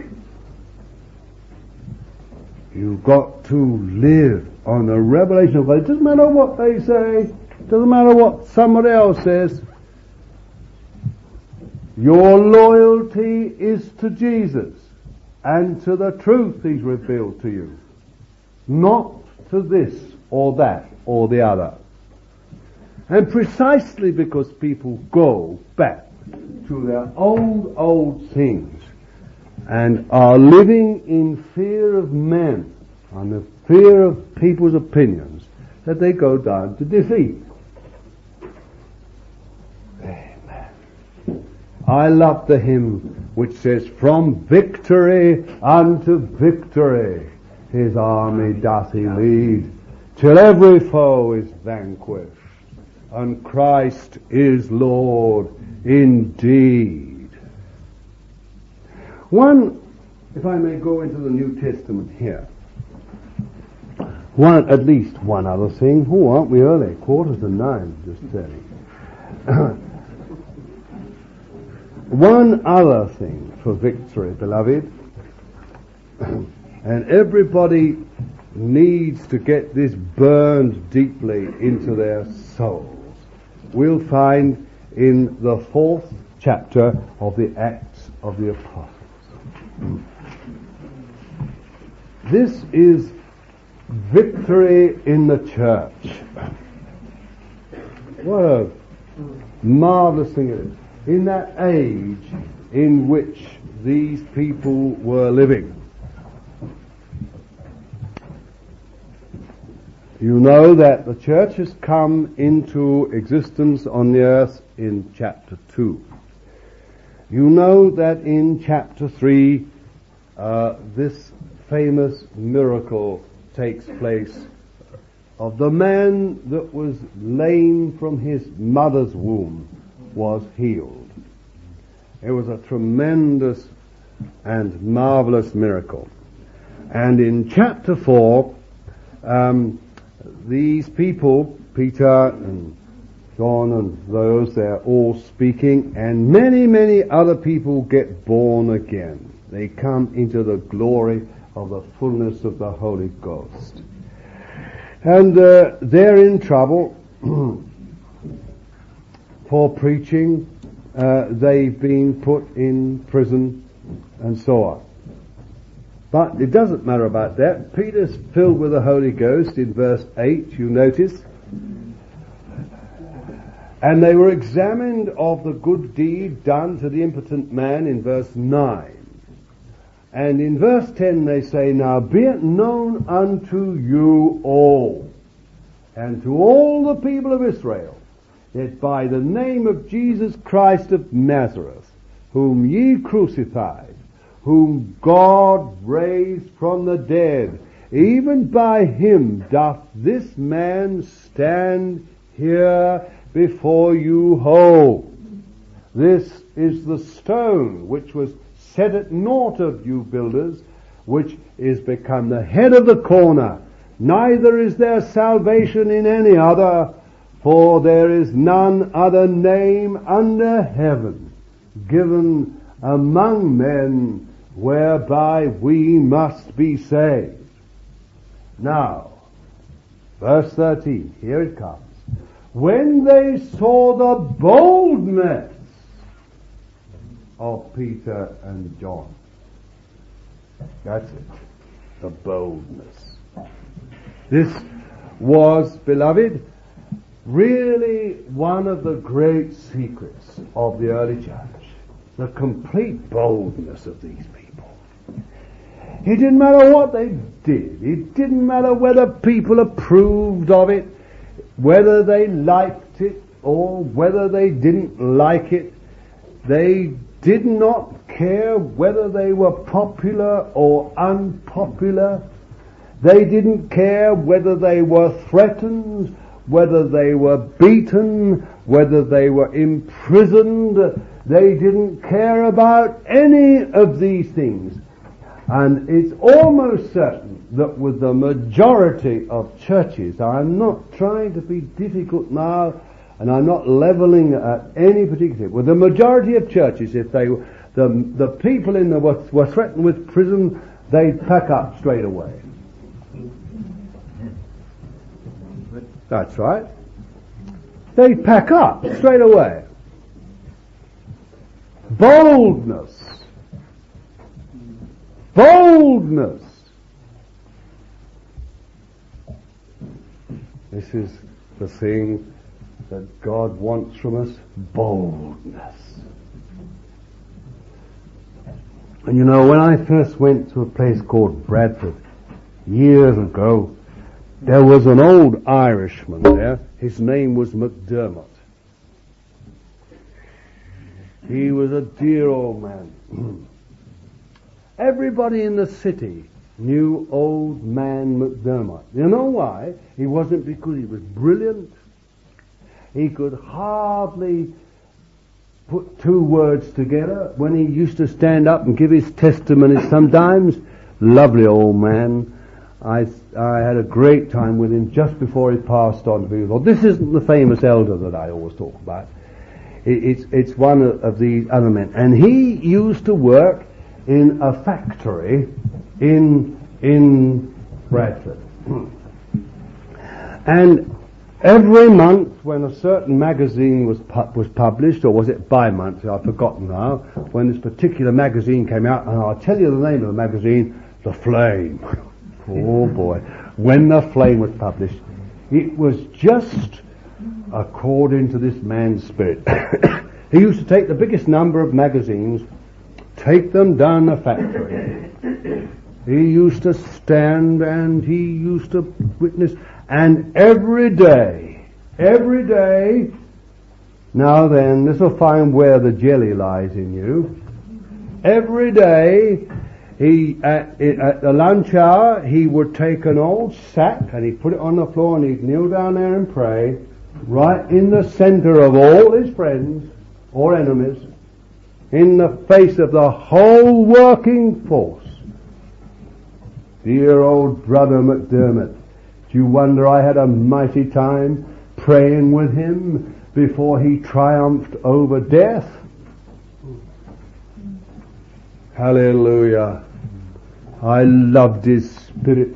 A: You've got to live on the revelation of God. It doesn't matter what they say. It doesn't matter what somebody else says. Your loyalty is to Jesus and to the truth He's revealed to you. Not to this or that or the other. And precisely because people go back to their old, old things and are living in fear of men and the fear of people's opinions, that they go down to defeat. Amen. I love the hymn which says, from victory unto victory His army doth He lead, till every foe is vanquished, and Christ is Lord indeed. One, if I may go into the New Testament here, one, at least one other thing. Oh, aren't we early? Quarter to nine, just saying. One other thing for victory, beloved, and everybody needs to get this burned deeply into their souls. We'll find in the fourth chapter of the Acts of the Apostles. This is victory in the church. What a marvelous thing it is. In that age in which these people were living. You know that the church has come into existence on the earth in chapter two. You know that in chapter three, uh, this famous miracle takes place of the man that was lame from his mother's womb was healed. It was a tremendous and marvelous miracle. And in chapter four, um, these people, Peter and John and those, they're all speaking, and many, many other people get born again. They come into the glory of the fullness of the Holy Ghost. And uh, they're in trouble for preaching. Uh, they've been put in prison and so on. But it doesn't matter about that. Peter's filled with the Holy Ghost in verse eight, you notice. And they were examined of the good deed done to the impotent man in verse nine. And in verse ten they say, now be it known unto you all, and to all the people of Israel, that by the name of Jesus Christ of Nazareth, whom ye crucified, whom God raised from the dead, even by him doth this man stand here before you whole. This is the stone which was set at naught of you builders, which is become the head of the corner. Neither is there salvation in any other, for there is none other name under heaven given among men whereby we must be saved. Now, verse thirteen, here it comes. When they saw the boldness of Peter and John. That's it. The boldness. This was, beloved, really one of the great secrets of the early church. The complete boldness of these people. It didn't matter what they did. It didn't matter whether people approved of it, whether they liked it, or whether they didn't like it. They did not care whether they were popular or unpopular. They didn't care whether they were threatened, whether they were beaten, whether they were imprisoned. They didn't care about any of these things. And it's almost certain that with the majority of churches, I'm not trying to be difficult now, and I'm not leveling at any particular. With the majority of churches, if they the the people in the were, were threatened with prison, they'd pack up straight away. That's right. They'd pack up straight away. Boldness. Boldness. This is the thing that God wants from us, boldness. And you know, when I first went to a place called Bradford years ago, there was an old Irishman there. His name was McDermott. He was a dear old man. Everybody in the city knew old man McDermott. You know why? He wasn't because he was brilliant. He could hardly put two words together when he used to stand up and give his testimony sometimes. Lovely old man. I I had a great time with him just before he passed on to be with God. This isn't the famous elder that I always talk about. It, it's it's one of, of these other men. And he used to work in a factory in in Bradford. And every month when a certain magazine was pu- was published, or was it bi-monthly, I've forgotten now, when this particular magazine came out, and I'll tell you the name of the magazine, The Flame. Oh boy. When The Flame was published, it was just according to this man's spirit. He used to take the biggest number of magazines, take them down the factory. He used to stand and he used to witness, and every day, every day, now then, this will find where the jelly lies in you. Every day, he at, at the lunch hour, he would take an old sack and he'd put it on the floor and he'd kneel down there and pray, right in the center of all his friends or enemies, in the face of the whole working force. Dear old brother McDermott, do you wonder I had a mighty time praying with him before he triumphed over death? Hallelujah. I loved his spirit.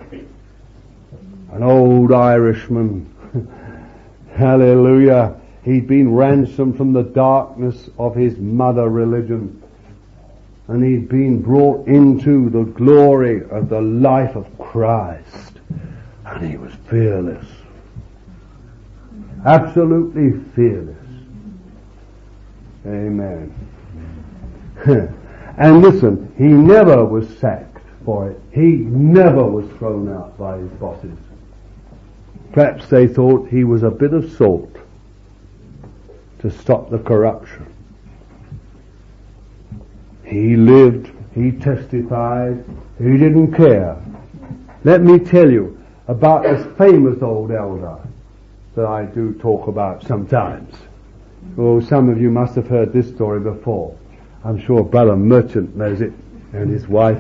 A: An old Irishman. Hallelujah. He'd been ransomed from the darkness of his mother religion, and he'd been brought into the glory of the life of Christ, and he was fearless. Absolutely fearless. Amen. And listen, he never was sacked for it. He never was thrown out by his bosses. Perhaps they thought he was a bit of salt to stop the corruption. He lived, he testified, he didn't care. Let me tell you about this famous old elder that I do talk about sometimes. Oh, some of you must have heard this story before. I'm sure Brother Merchant knows it, and his wife.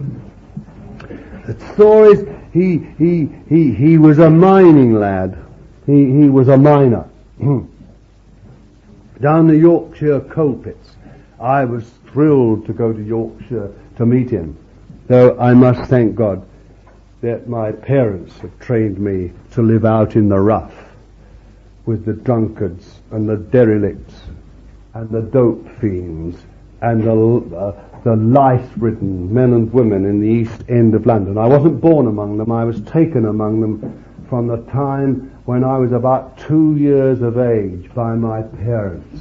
A: The story is, he, he, he, he was a mining lad. He, he was a miner. Down the Yorkshire coal pits. I was thrilled to go to Yorkshire to meet him. Though I must thank God that my parents have trained me to live out in the rough with the drunkards and the derelicts and the dope fiends and the, uh, the lice-ridden men and women in the East End of London. I wasn't born among them. I was taken among them from the time when I was about two years of age by my parents.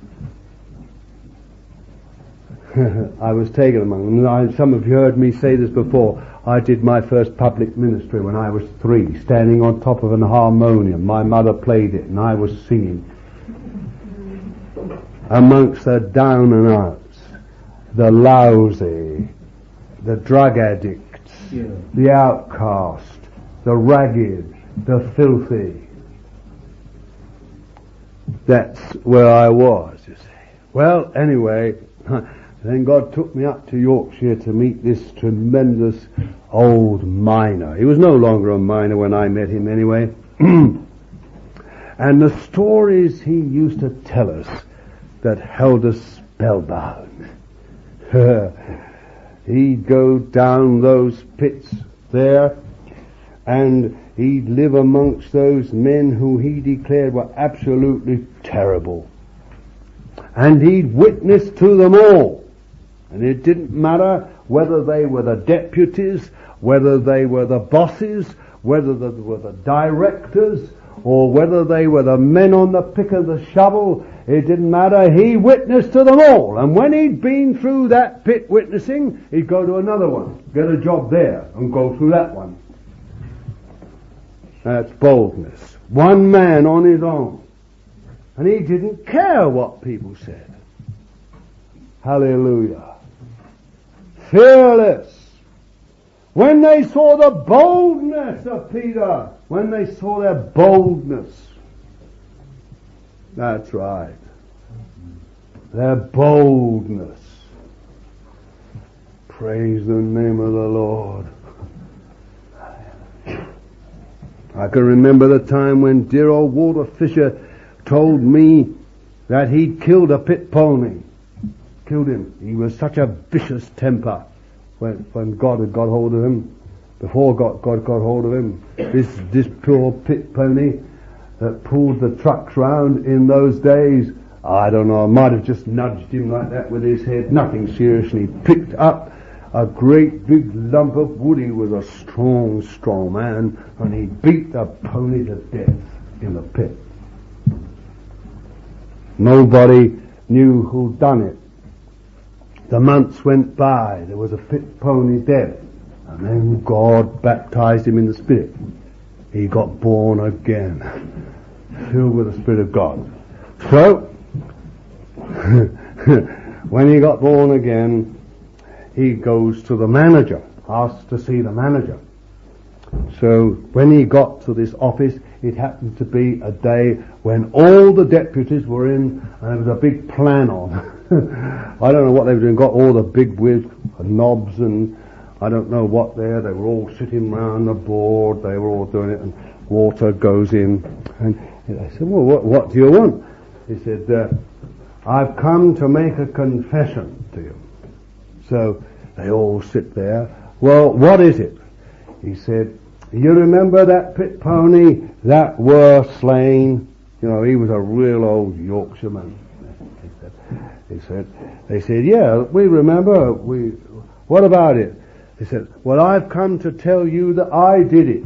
A: I was taken among them. I, some of you heard me say this before. I did my first public ministry when I was three, standing on top of an harmonium. My mother played it and I was singing. Amongst the down and outs, the lousy, the drug addicts, yeah. the outcast, the ragged, the filthy. That's where I was, you see. Well, anyway, then God took me up to Yorkshire to meet this tremendous old miner. He was no longer a miner when I met him anyway. And the stories he used to tell us that held us spellbound. He'd go down those pits there and he'd live amongst those men who he declared were absolutely terrible. And he'd witness to them all. And it didn't matter whether they were the deputies, whether they were the bosses, whether they were the directors, or whether they were the men on the pick of the shovel. It didn't matter. He witnessed to them all. And when he'd been through that pit witnessing, he'd go to another one, get a job there, and go through that one. That's boldness. One man on his own. And he didn't care what people said. Hallelujah. Fearless. When they saw the boldness of Peter, when they saw their boldness, that's right, their boldness. Praise the name of the Lord. I can remember the time when dear old Walter Fisher told me that he'd killed a pit pony. Killed him. He was such a vicious temper when, when God had got hold of him. Before God, God got hold of him. This, this poor pit pony that pulled the trucks round in those days, I don't know, I might have just nudged him like that with his head. Nothing seriously. Picked up a great big lump of wood. He was a strong, strong man, and he beat the pony to death in the pit. Nobody knew who'd done it. The months went by. There was a pit pony dead. And then God baptized him in the Spirit. He got born again, filled with the Spirit of God. So, when he got born again, he goes to the manager, asks to see the manager. So when he got to this office, it happened to be a day when all the deputies were in and there was a big plan on. I don't know what they were doing, got all the big wigs and knobs and I don't know what there. They were all sitting round the board, they were all doing it, and Walter goes in and I said, well, what, what do you want? He said, uh, I've come to make a confession to you. So they all sit there. Well, what is it? He said, you remember that pit pony that were slain? You know, he was a real old Yorkshireman. He said, he said, they said, yeah, we remember. We, what about it? He said, well, I've come to tell you that I did it.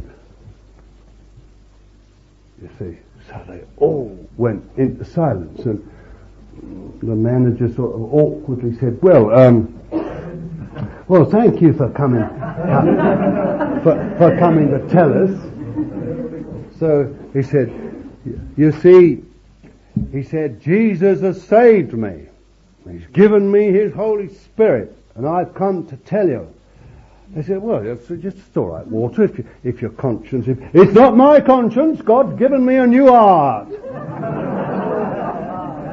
A: You see, so they all went into silence, and the manager sort of awkwardly said, well, um, well, thank you for coming, uh, for, for coming to tell us. So he said, you see, he said, Jesus has saved me. He's given me His Holy Spirit, and I've come to tell you. They said, well, it's just it's all right, Walter, if, you, if your conscience... If, it's not my conscience. God's given me a new heart.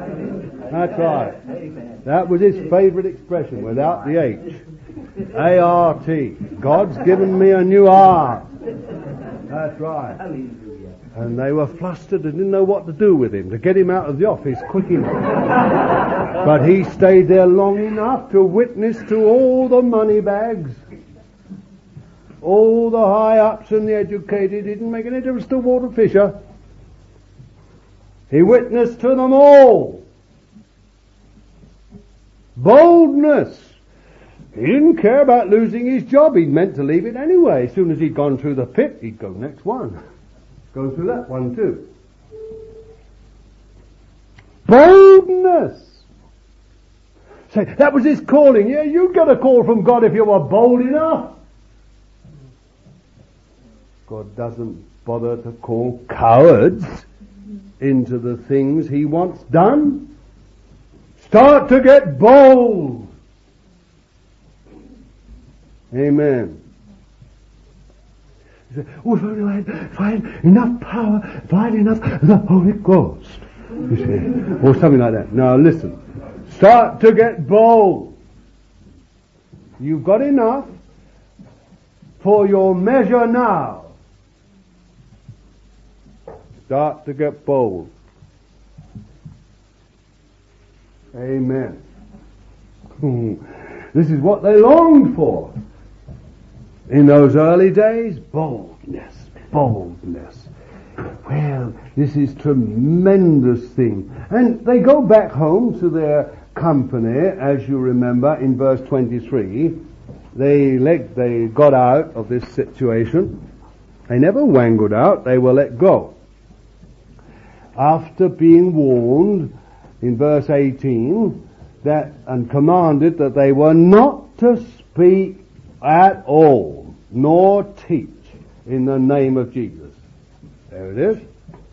A: That's right.
B: Amen.
A: That was his favourite expression, without the H. A R T. God's given me a new art. That's right.
B: Hallelujah.
A: And they were flustered and didn't know what to do with him, to get him out of the office quick enough. But he stayed there long enough to witness to all the money bags, all the high-ups and the educated. It didn't make any difference to Walter Fisher. He witnessed to them all. Boldness. He didn't care about losing his job. He'd meant to leave it anyway. As soon as he'd gone through the pit, he'd go next one. Go through that one too. Boldness. Say, that was his calling. Yeah, you'd get a call from God if you were bold enough. God doesn't bother to call cowards into the things he wants done. Start to get bold. Amen. You say, oh, if only I had, if I had enough power, if I had enough of the Holy Ghost. You see, or something like that. Now listen. Start to get bold. You've got enough for your measure now. Start to get bold. Amen. This is what they longed for. In those early days, boldness, boldness. Well, this is tremendous thing. And they go back home to their company, as you remember in verse twenty-three. They let, they got out of this situation. They never wangled out, they were let go. After being warned in verse eighteen that and commanded that they were not to speak at all, nor teach in the name of Jesus. There it is.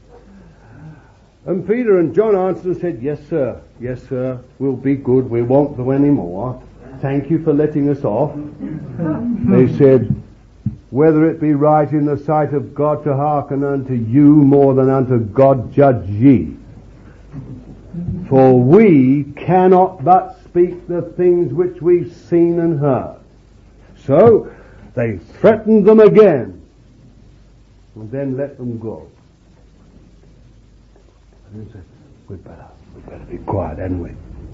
A: And Peter and John answered and said, yes, sir, yes, sir, we'll be good, we won't do any more. Thank you for letting us off. They said, whether it be right in the sight of God to hearken unto you more than unto God, judge ye. For we cannot but speak the things which we've seen and heard. So they threatened them again, and then let them go. And they said, we'd better, we'd better be quiet, hadn't we?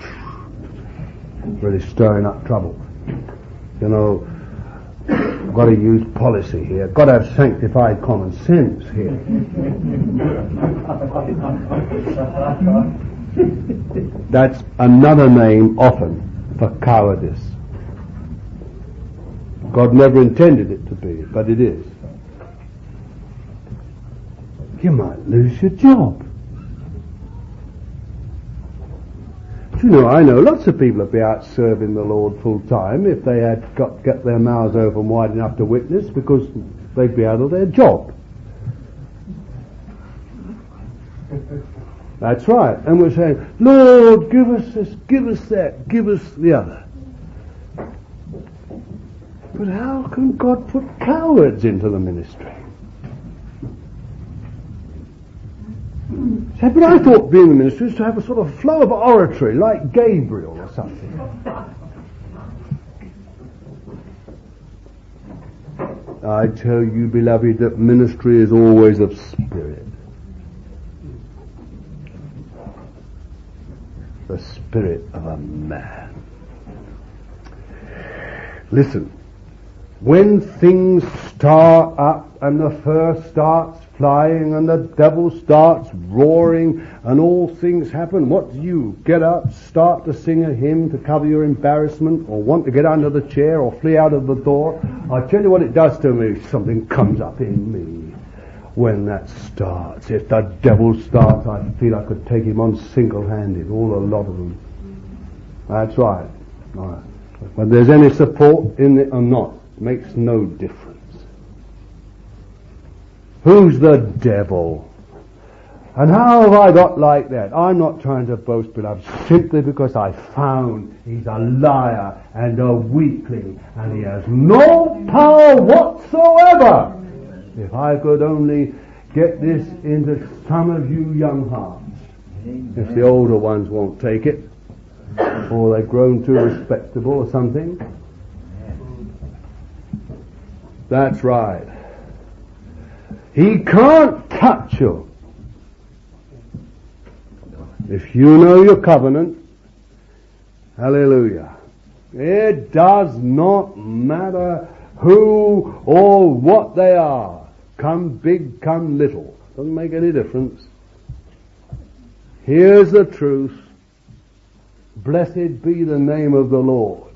A: Really stirring up trouble. You know, got to use policy here. Got to have sanctified common sense here. That's another name often for cowardice. God never intended it to be, but it is. You might lose your job. You know, I know lots of people would be out serving the Lord full time if they had got get their mouths open wide enough to witness, because they'd be out of their job. That's right. And we're saying, Lord, give us this, give us that, give us the other. But how can God put cowards into the ministry? Say, but I thought being in the ministry is to have a sort of flow of oratory, like Gabriel or something. I tell you, beloved, that ministry is always of spirit. The spirit of a man. Listen, when things start up and the fur starts flying and the devil starts roaring and all things happen, what do you? Get up, start to sing a hymn to cover your embarrassment, or want to get under the chair or flee out of the door? I tell you what it does to me. Something comes up in me when that starts. If the devil starts, I feel I could take him on single-handed, all a lot of them. That's right. All right. Whether there's any support in it or not makes no difference. Who's the devil? And how have I got like that? I'm not trying to boast, beloved, simply because I found he's a liar and a weakling, and he has no power whatsoever. If I could only get this into some of you young hearts.
B: Amen.
A: If the older ones won't take it, or they've grown too respectable or something. That's right. He can't touch you. If you know your covenant, hallelujah, it does not matter who or what they are. Come big, come little. Doesn't make any difference. Here's the truth. Blessed be the name of the Lord.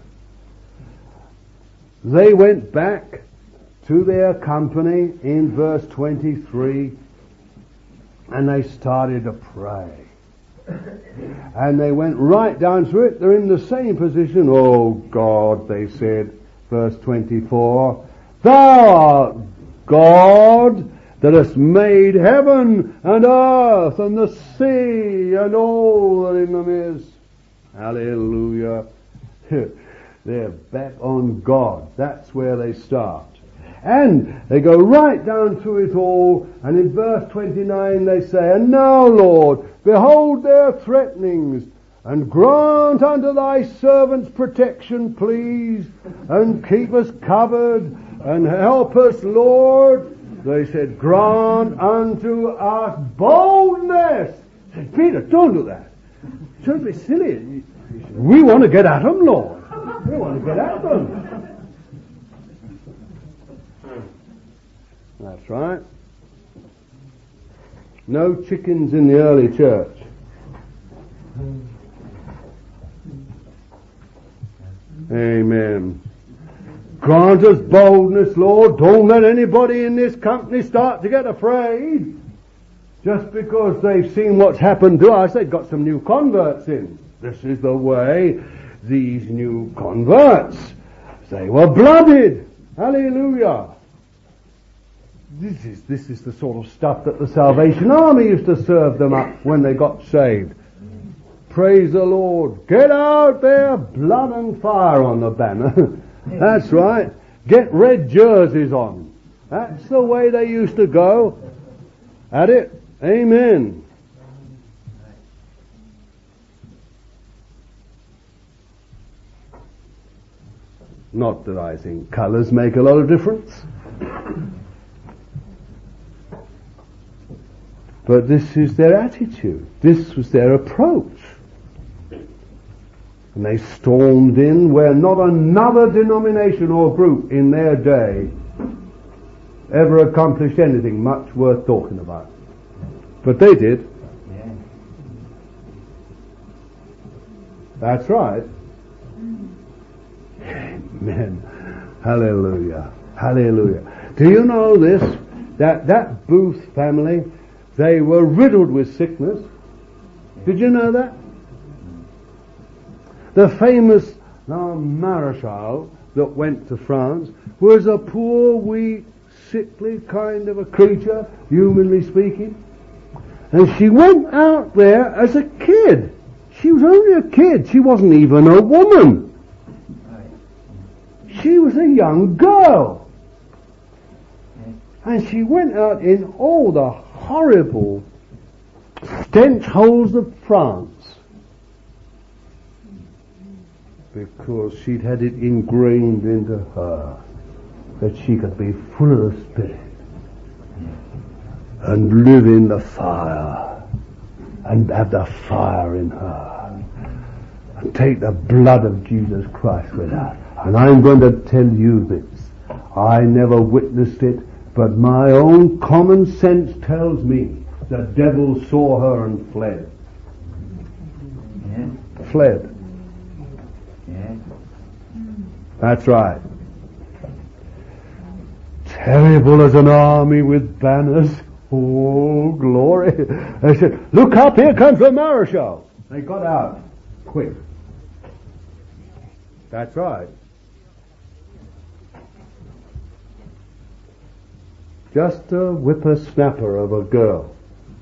A: They went back to their company in verse twenty-three, and they started to pray. And they went right down to it. They're in the same position. Oh God, they said, verse twenty-four, Thou art God that hast made heaven and earth and the sea and all that in them is. Hallelujah. They're back on God. That's where they start. And they go right down through it all, and in verse twenty-nine they say, And now, Lord, behold their threatenings, and grant unto thy servants protection, please, and keep us covered, and help us, Lord. They said, Grant unto us boldness. I said, Peter, don't do that. Don't be silly. We want to get at them, Lord. We want to get at them. That's right. No chickens in the early church. Amen. Grant us boldness, Lord. Don't let anybody in this company start to get afraid. Just because they've seen what's happened to us, they've got some new converts in. This is the way these new converts, they were blooded. Hallelujah. This is, this is the sort of stuff that the Salvation Army used to serve them up when they got saved. Praise the Lord. Get out there, blood and fire on the banner. That's right. Get red jerseys on. That's the way they used to go at it. Amen. Not that I think colours make a lot of difference. But this is their attitude. This was their approach. And they stormed in where not another denomination or group in their day ever accomplished anything much worth talking about. But they did.
B: Yeah.
A: That's right. Amen. Hallelujah. Hallelujah. Do you know this? That that Booth family, they were riddled with sickness. Did you know that? The famous uh, Marechal that went to France was a poor, weak, sickly kind of a creature, humanly speaking. And she went out there as a kid. She was only a kid. She wasn't even a woman. She was a young girl. And she went out in all the horrible stench holes of France because she'd had it ingrained into her that she could be full of the Spirit and live in the fire and have the fire in her and take the blood of Jesus Christ with her. And I'm going to tell you this. I never witnessed it, but my own common sense tells me the devil saw her and fled.
B: Yeah.
A: Fled.
B: Yeah.
A: That's right. Terrible as an army with banners. Oh, glory. They said, look up, here comes the Marechal. They got out quick. That's right. Just a whippersnapper of a girl.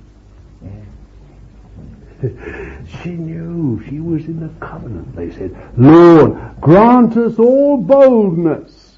B: Yeah.
A: She knew she was in the covenant. They said, Lord, grant us all boldness.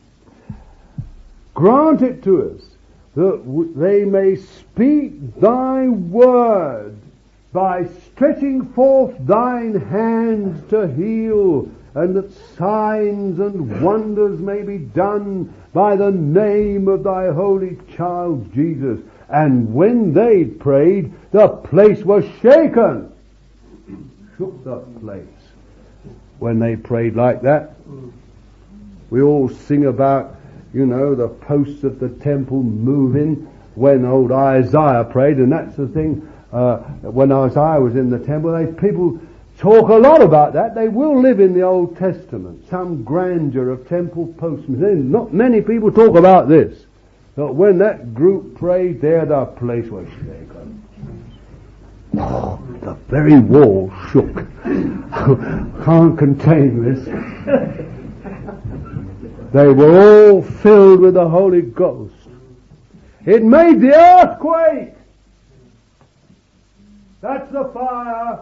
A: Grant it to us that w- they may speak thy word by stretching forth thine hands to heal, and that signs and wonders may be done by the name of thy holy child Jesus. And when they prayed, the place was shaken. Shook the place when they prayed like that. We all sing about, you know, the posts of the temple moving when old Isaiah prayed, and that's the thing. Uh, when Isaiah was in the temple, they, people talk a lot about that. They will live in the Old Testament, some grandeur of temple posts. Not many people talk about this. But when that group prayed there, the place was shaken. Oh, the very wall shook. Can't contain this. They were all filled with the Holy Ghost. It made the earth quake. That's the fire.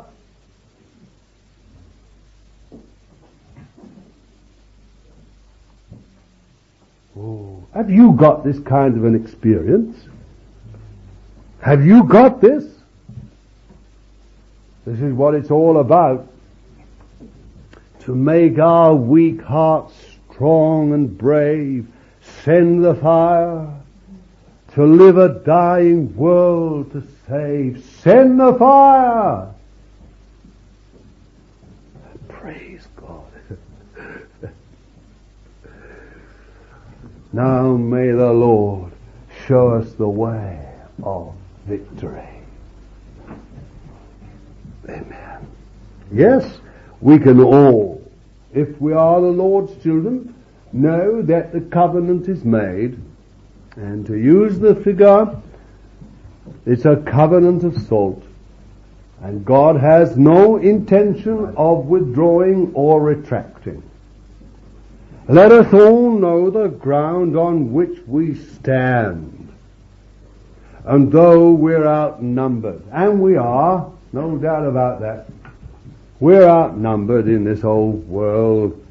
A: Oh, have you got this kind of an experience? Have you got this? This is what it's all about. To make our weak hearts strong and brave. Send the fire. To live a dying world to save. Send the fire. Praise God. Now may the Lord show us the way of victory. Amen. Yes, we can all, if we are the Lord's children, know that the covenant is made. And to use the figure, it's a covenant of salt. And God has no intention of withdrawing or retracting. Let us all know the ground on which we stand. And though we're outnumbered, and we are, no doubt about that, we're outnumbered in this old world.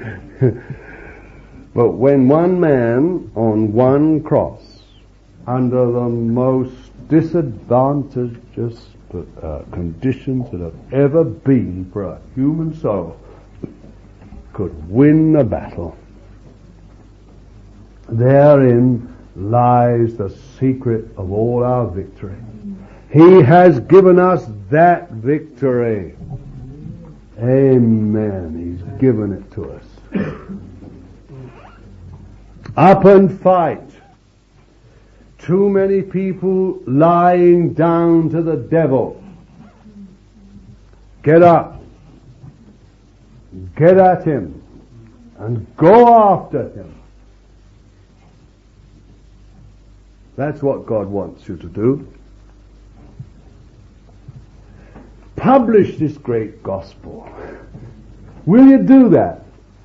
A: But when one man on one cross, under the most disadvantageous uh, conditions that have ever been for a human soul, could win the battle, therein lies the secret of all our victory. He has given us that victory. Amen. He's given it to us. Up and fight. Too many people lying down to the devil. Get up. Get at him. And go after him. That's what God wants you to do. Publish this great gospel. Will you do that?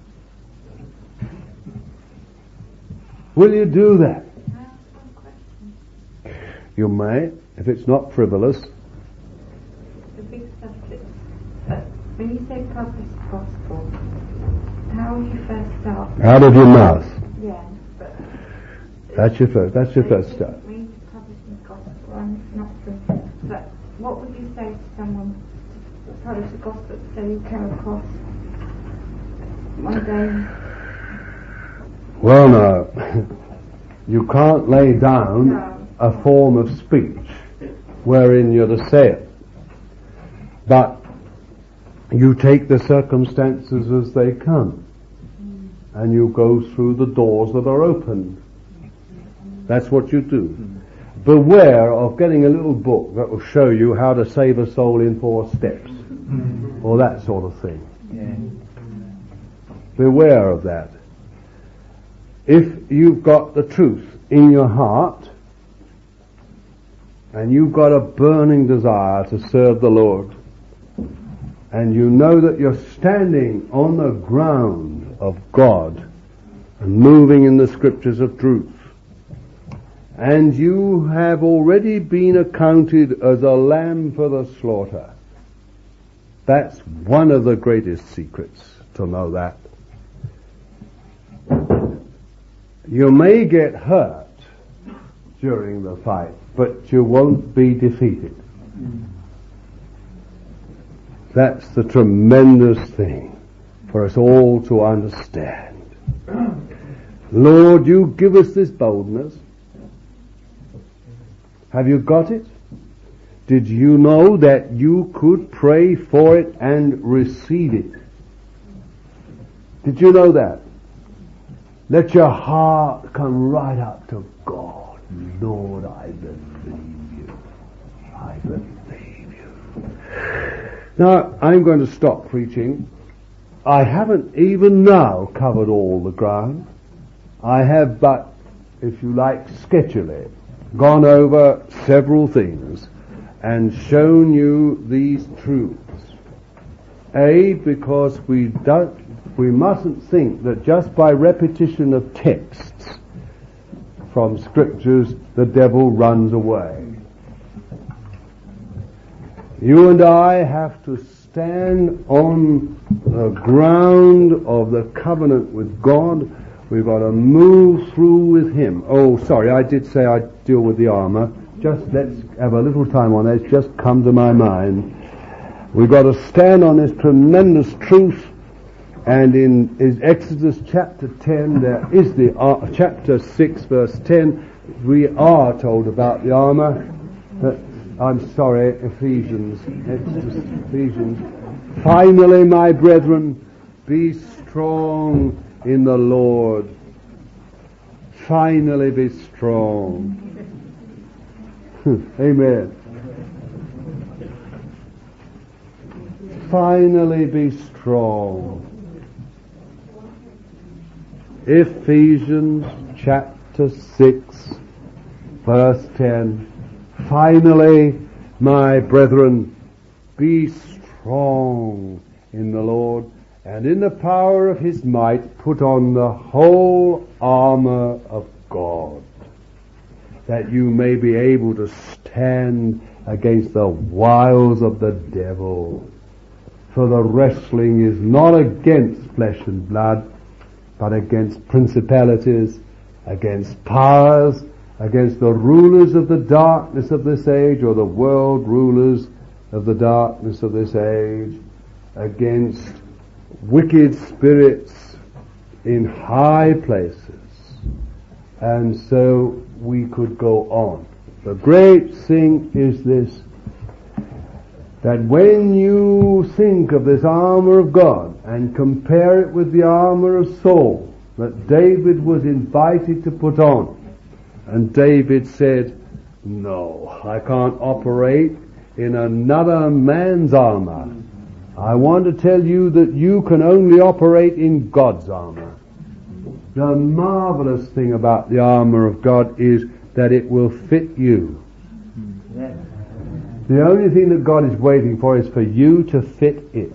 A: Will you do that?
C: Can I ask one question?
A: You may, if it's not frivolous.
C: The big subject. Uh, when you say publish the gospel, how you first start?
A: Out of your mouth.
C: Yeah, but
A: That's your first. That's your
C: so
A: first
C: you
A: step.
C: mean to publish the gospel, and not to. But what would you say to someone to publish the gospel so you came across one day?
A: Well, no. You can't lay down
C: No.
A: a form of speech wherein you're to say it. But you take the circumstances as they come. Mm. And you go through the doors that are opened. That's what you do. Mm. Beware of getting a little book that will show you how to save a soul in four steps. Mm. Or that sort of thing. Yeah. Beware of that. If you've got the truth in your heart, and you've got a burning desire to serve the Lord, and you know that you're standing on the ground of God and moving in the scriptures of truth, and you have already been accounted as a lamb for the slaughter, that's one of the greatest secrets, to know that. You may get hurt during the fight, but you won't be defeated. That's the tremendous thing for us all to understand. Lord, you give us this boldness. Have you got it? Did you know that you could pray for it and receive it? Did you know that? Let your heart come right up to God. Lord, I believe you. I believe you. Now, I'm going to stop preaching. I haven't even now covered all the ground. I have but, if you like, sketchily gone over several things and shown you these truths. A, because we don't, we mustn't think that just by repetition of texts from scriptures the devil runs away. You and I have to stand on the ground of the covenant with God. We've got to move through with Him. Oh, sorry, I did say I'd deal with the armour. Just let's have a little time on it. It's just come to my mind. We've got to stand on this tremendous truth. And in, in Exodus chapter ten, there is the uh, chapter six, verse ten. We are told about the armour. But I'm sorry, Ephesians. Exodus, Ephesians. Finally, my brethren, be strong in the Lord. Finally, be strong. Amen. Finally be strong. Ephesians chapter six, verse ten. Finally, my brethren, be strong in the Lord, and in the power of His might put on the whole armour of God, that you may be able to stand against the wiles of the devil. For the wrestling is not against flesh and blood, but against principalities, against powers, against the rulers of the darkness of this age, or the world rulers of the darkness of this age, against wicked spirits in high places. And so we could go on. The great thing is this, that when you think of this armor of God and compare it with the armor of Saul that David was invited to put on, and David said, no, I can't operate in another man's armor. I want to tell you that you can only operate in God's armor. The marvelous thing about the armor of God is that it will fit you. The only thing that God is waiting for is for you to fit it.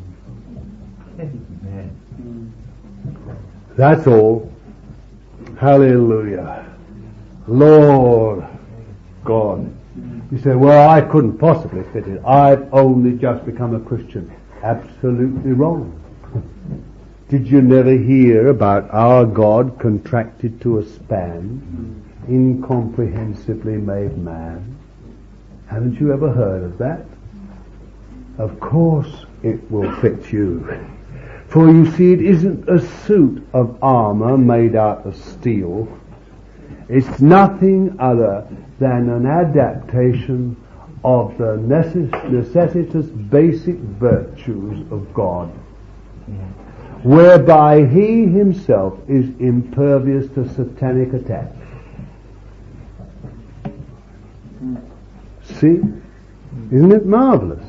A: That's all. Hallelujah. Lord God. You say, well, I couldn't possibly fit it. I've only just become a Christian. Absolutely wrong. Did you never hear about our God contracted to a span, incomprehensibly made man? Haven't you ever heard of that? Of course it will fit you. For you see, it isn't a suit of armor made out of steel. It's nothing other than an adaptation of the necessitous basic virtues of God, whereby He Himself is impervious to satanic attack. See? Isn't it marvelous?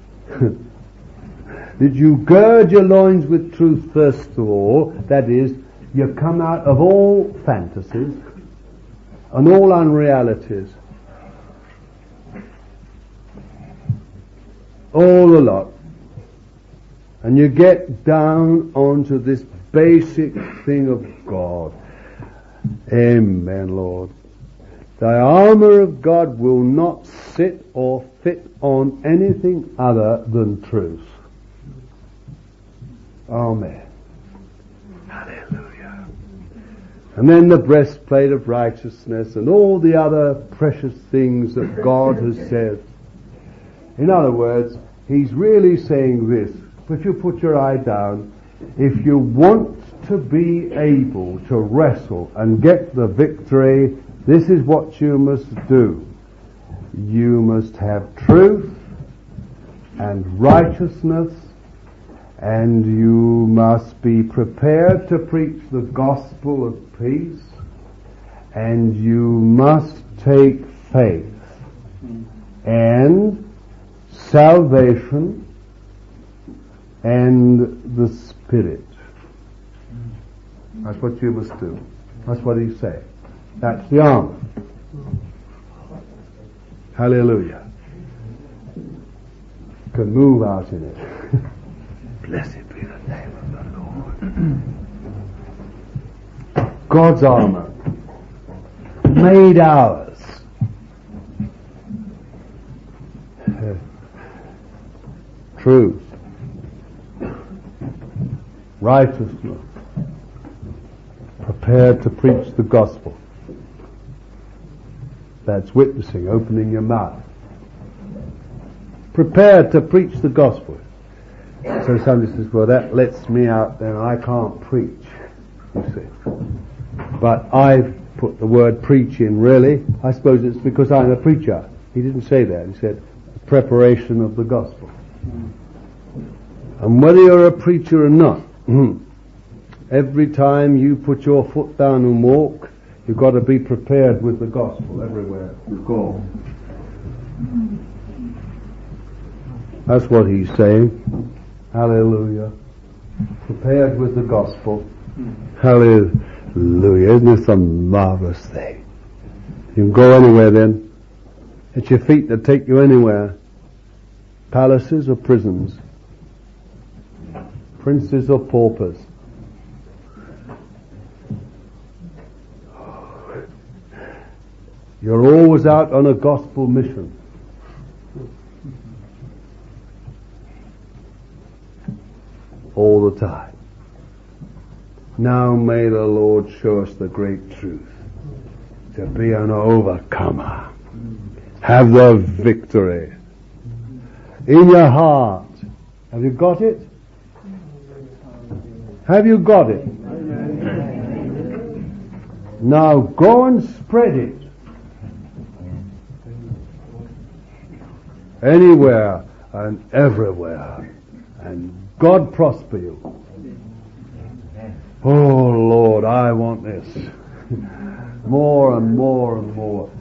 A: That you gird your loins with truth first of all, that is, you come out of all fantasies and all unrealities, all the lot, and you get down onto this basic thing of God. Amen, Lord. Thy armor of God will not sit or fit on anything other than truth. Amen. Hallelujah. And then the breastplate of righteousness and all the other precious things that God has said. In other words, he's really saying this. If you put your eye down, if you want to be able to wrestle and get the victory, this is what you must do. You must have truth and righteousness, and you must be prepared to preach the gospel of peace, and you must take faith and salvation and the Spirit. That's what you must do. That's what he's saying. That's the armor. Hallelujah. You can move out in it. Blessed be the name of the Lord. God's armor made ours. Uh, truth, righteousness, prepared to preach the gospel. That's witnessing, opening your mouth. Prepared to preach the gospel. So somebody says, well, that lets me out, then I can't preach, you see. But I've put the word preach in, really. I suppose it's because I'm a preacher. He didn't say that. He said the preparation of the gospel. And whether you're a preacher or not, every time you put your foot down and walk, you've got to be prepared with the gospel everywhere you go. That's what he's saying. Hallelujah. Prepared with the gospel. Hallelujah. Isn't this a marvelous thing? You can go anywhere then. It's your feet that take you anywhere. Palaces or prisons. Princes or paupers. You're always out on a gospel mission. All the time. Now may the Lord show us the great truth. To be an overcomer. Have the victory. In your heart. Have you got it? Have you got it? Now go and spread it. Anywhere and everywhere. And God prosper you. Oh Lord, I want this. More and more and more.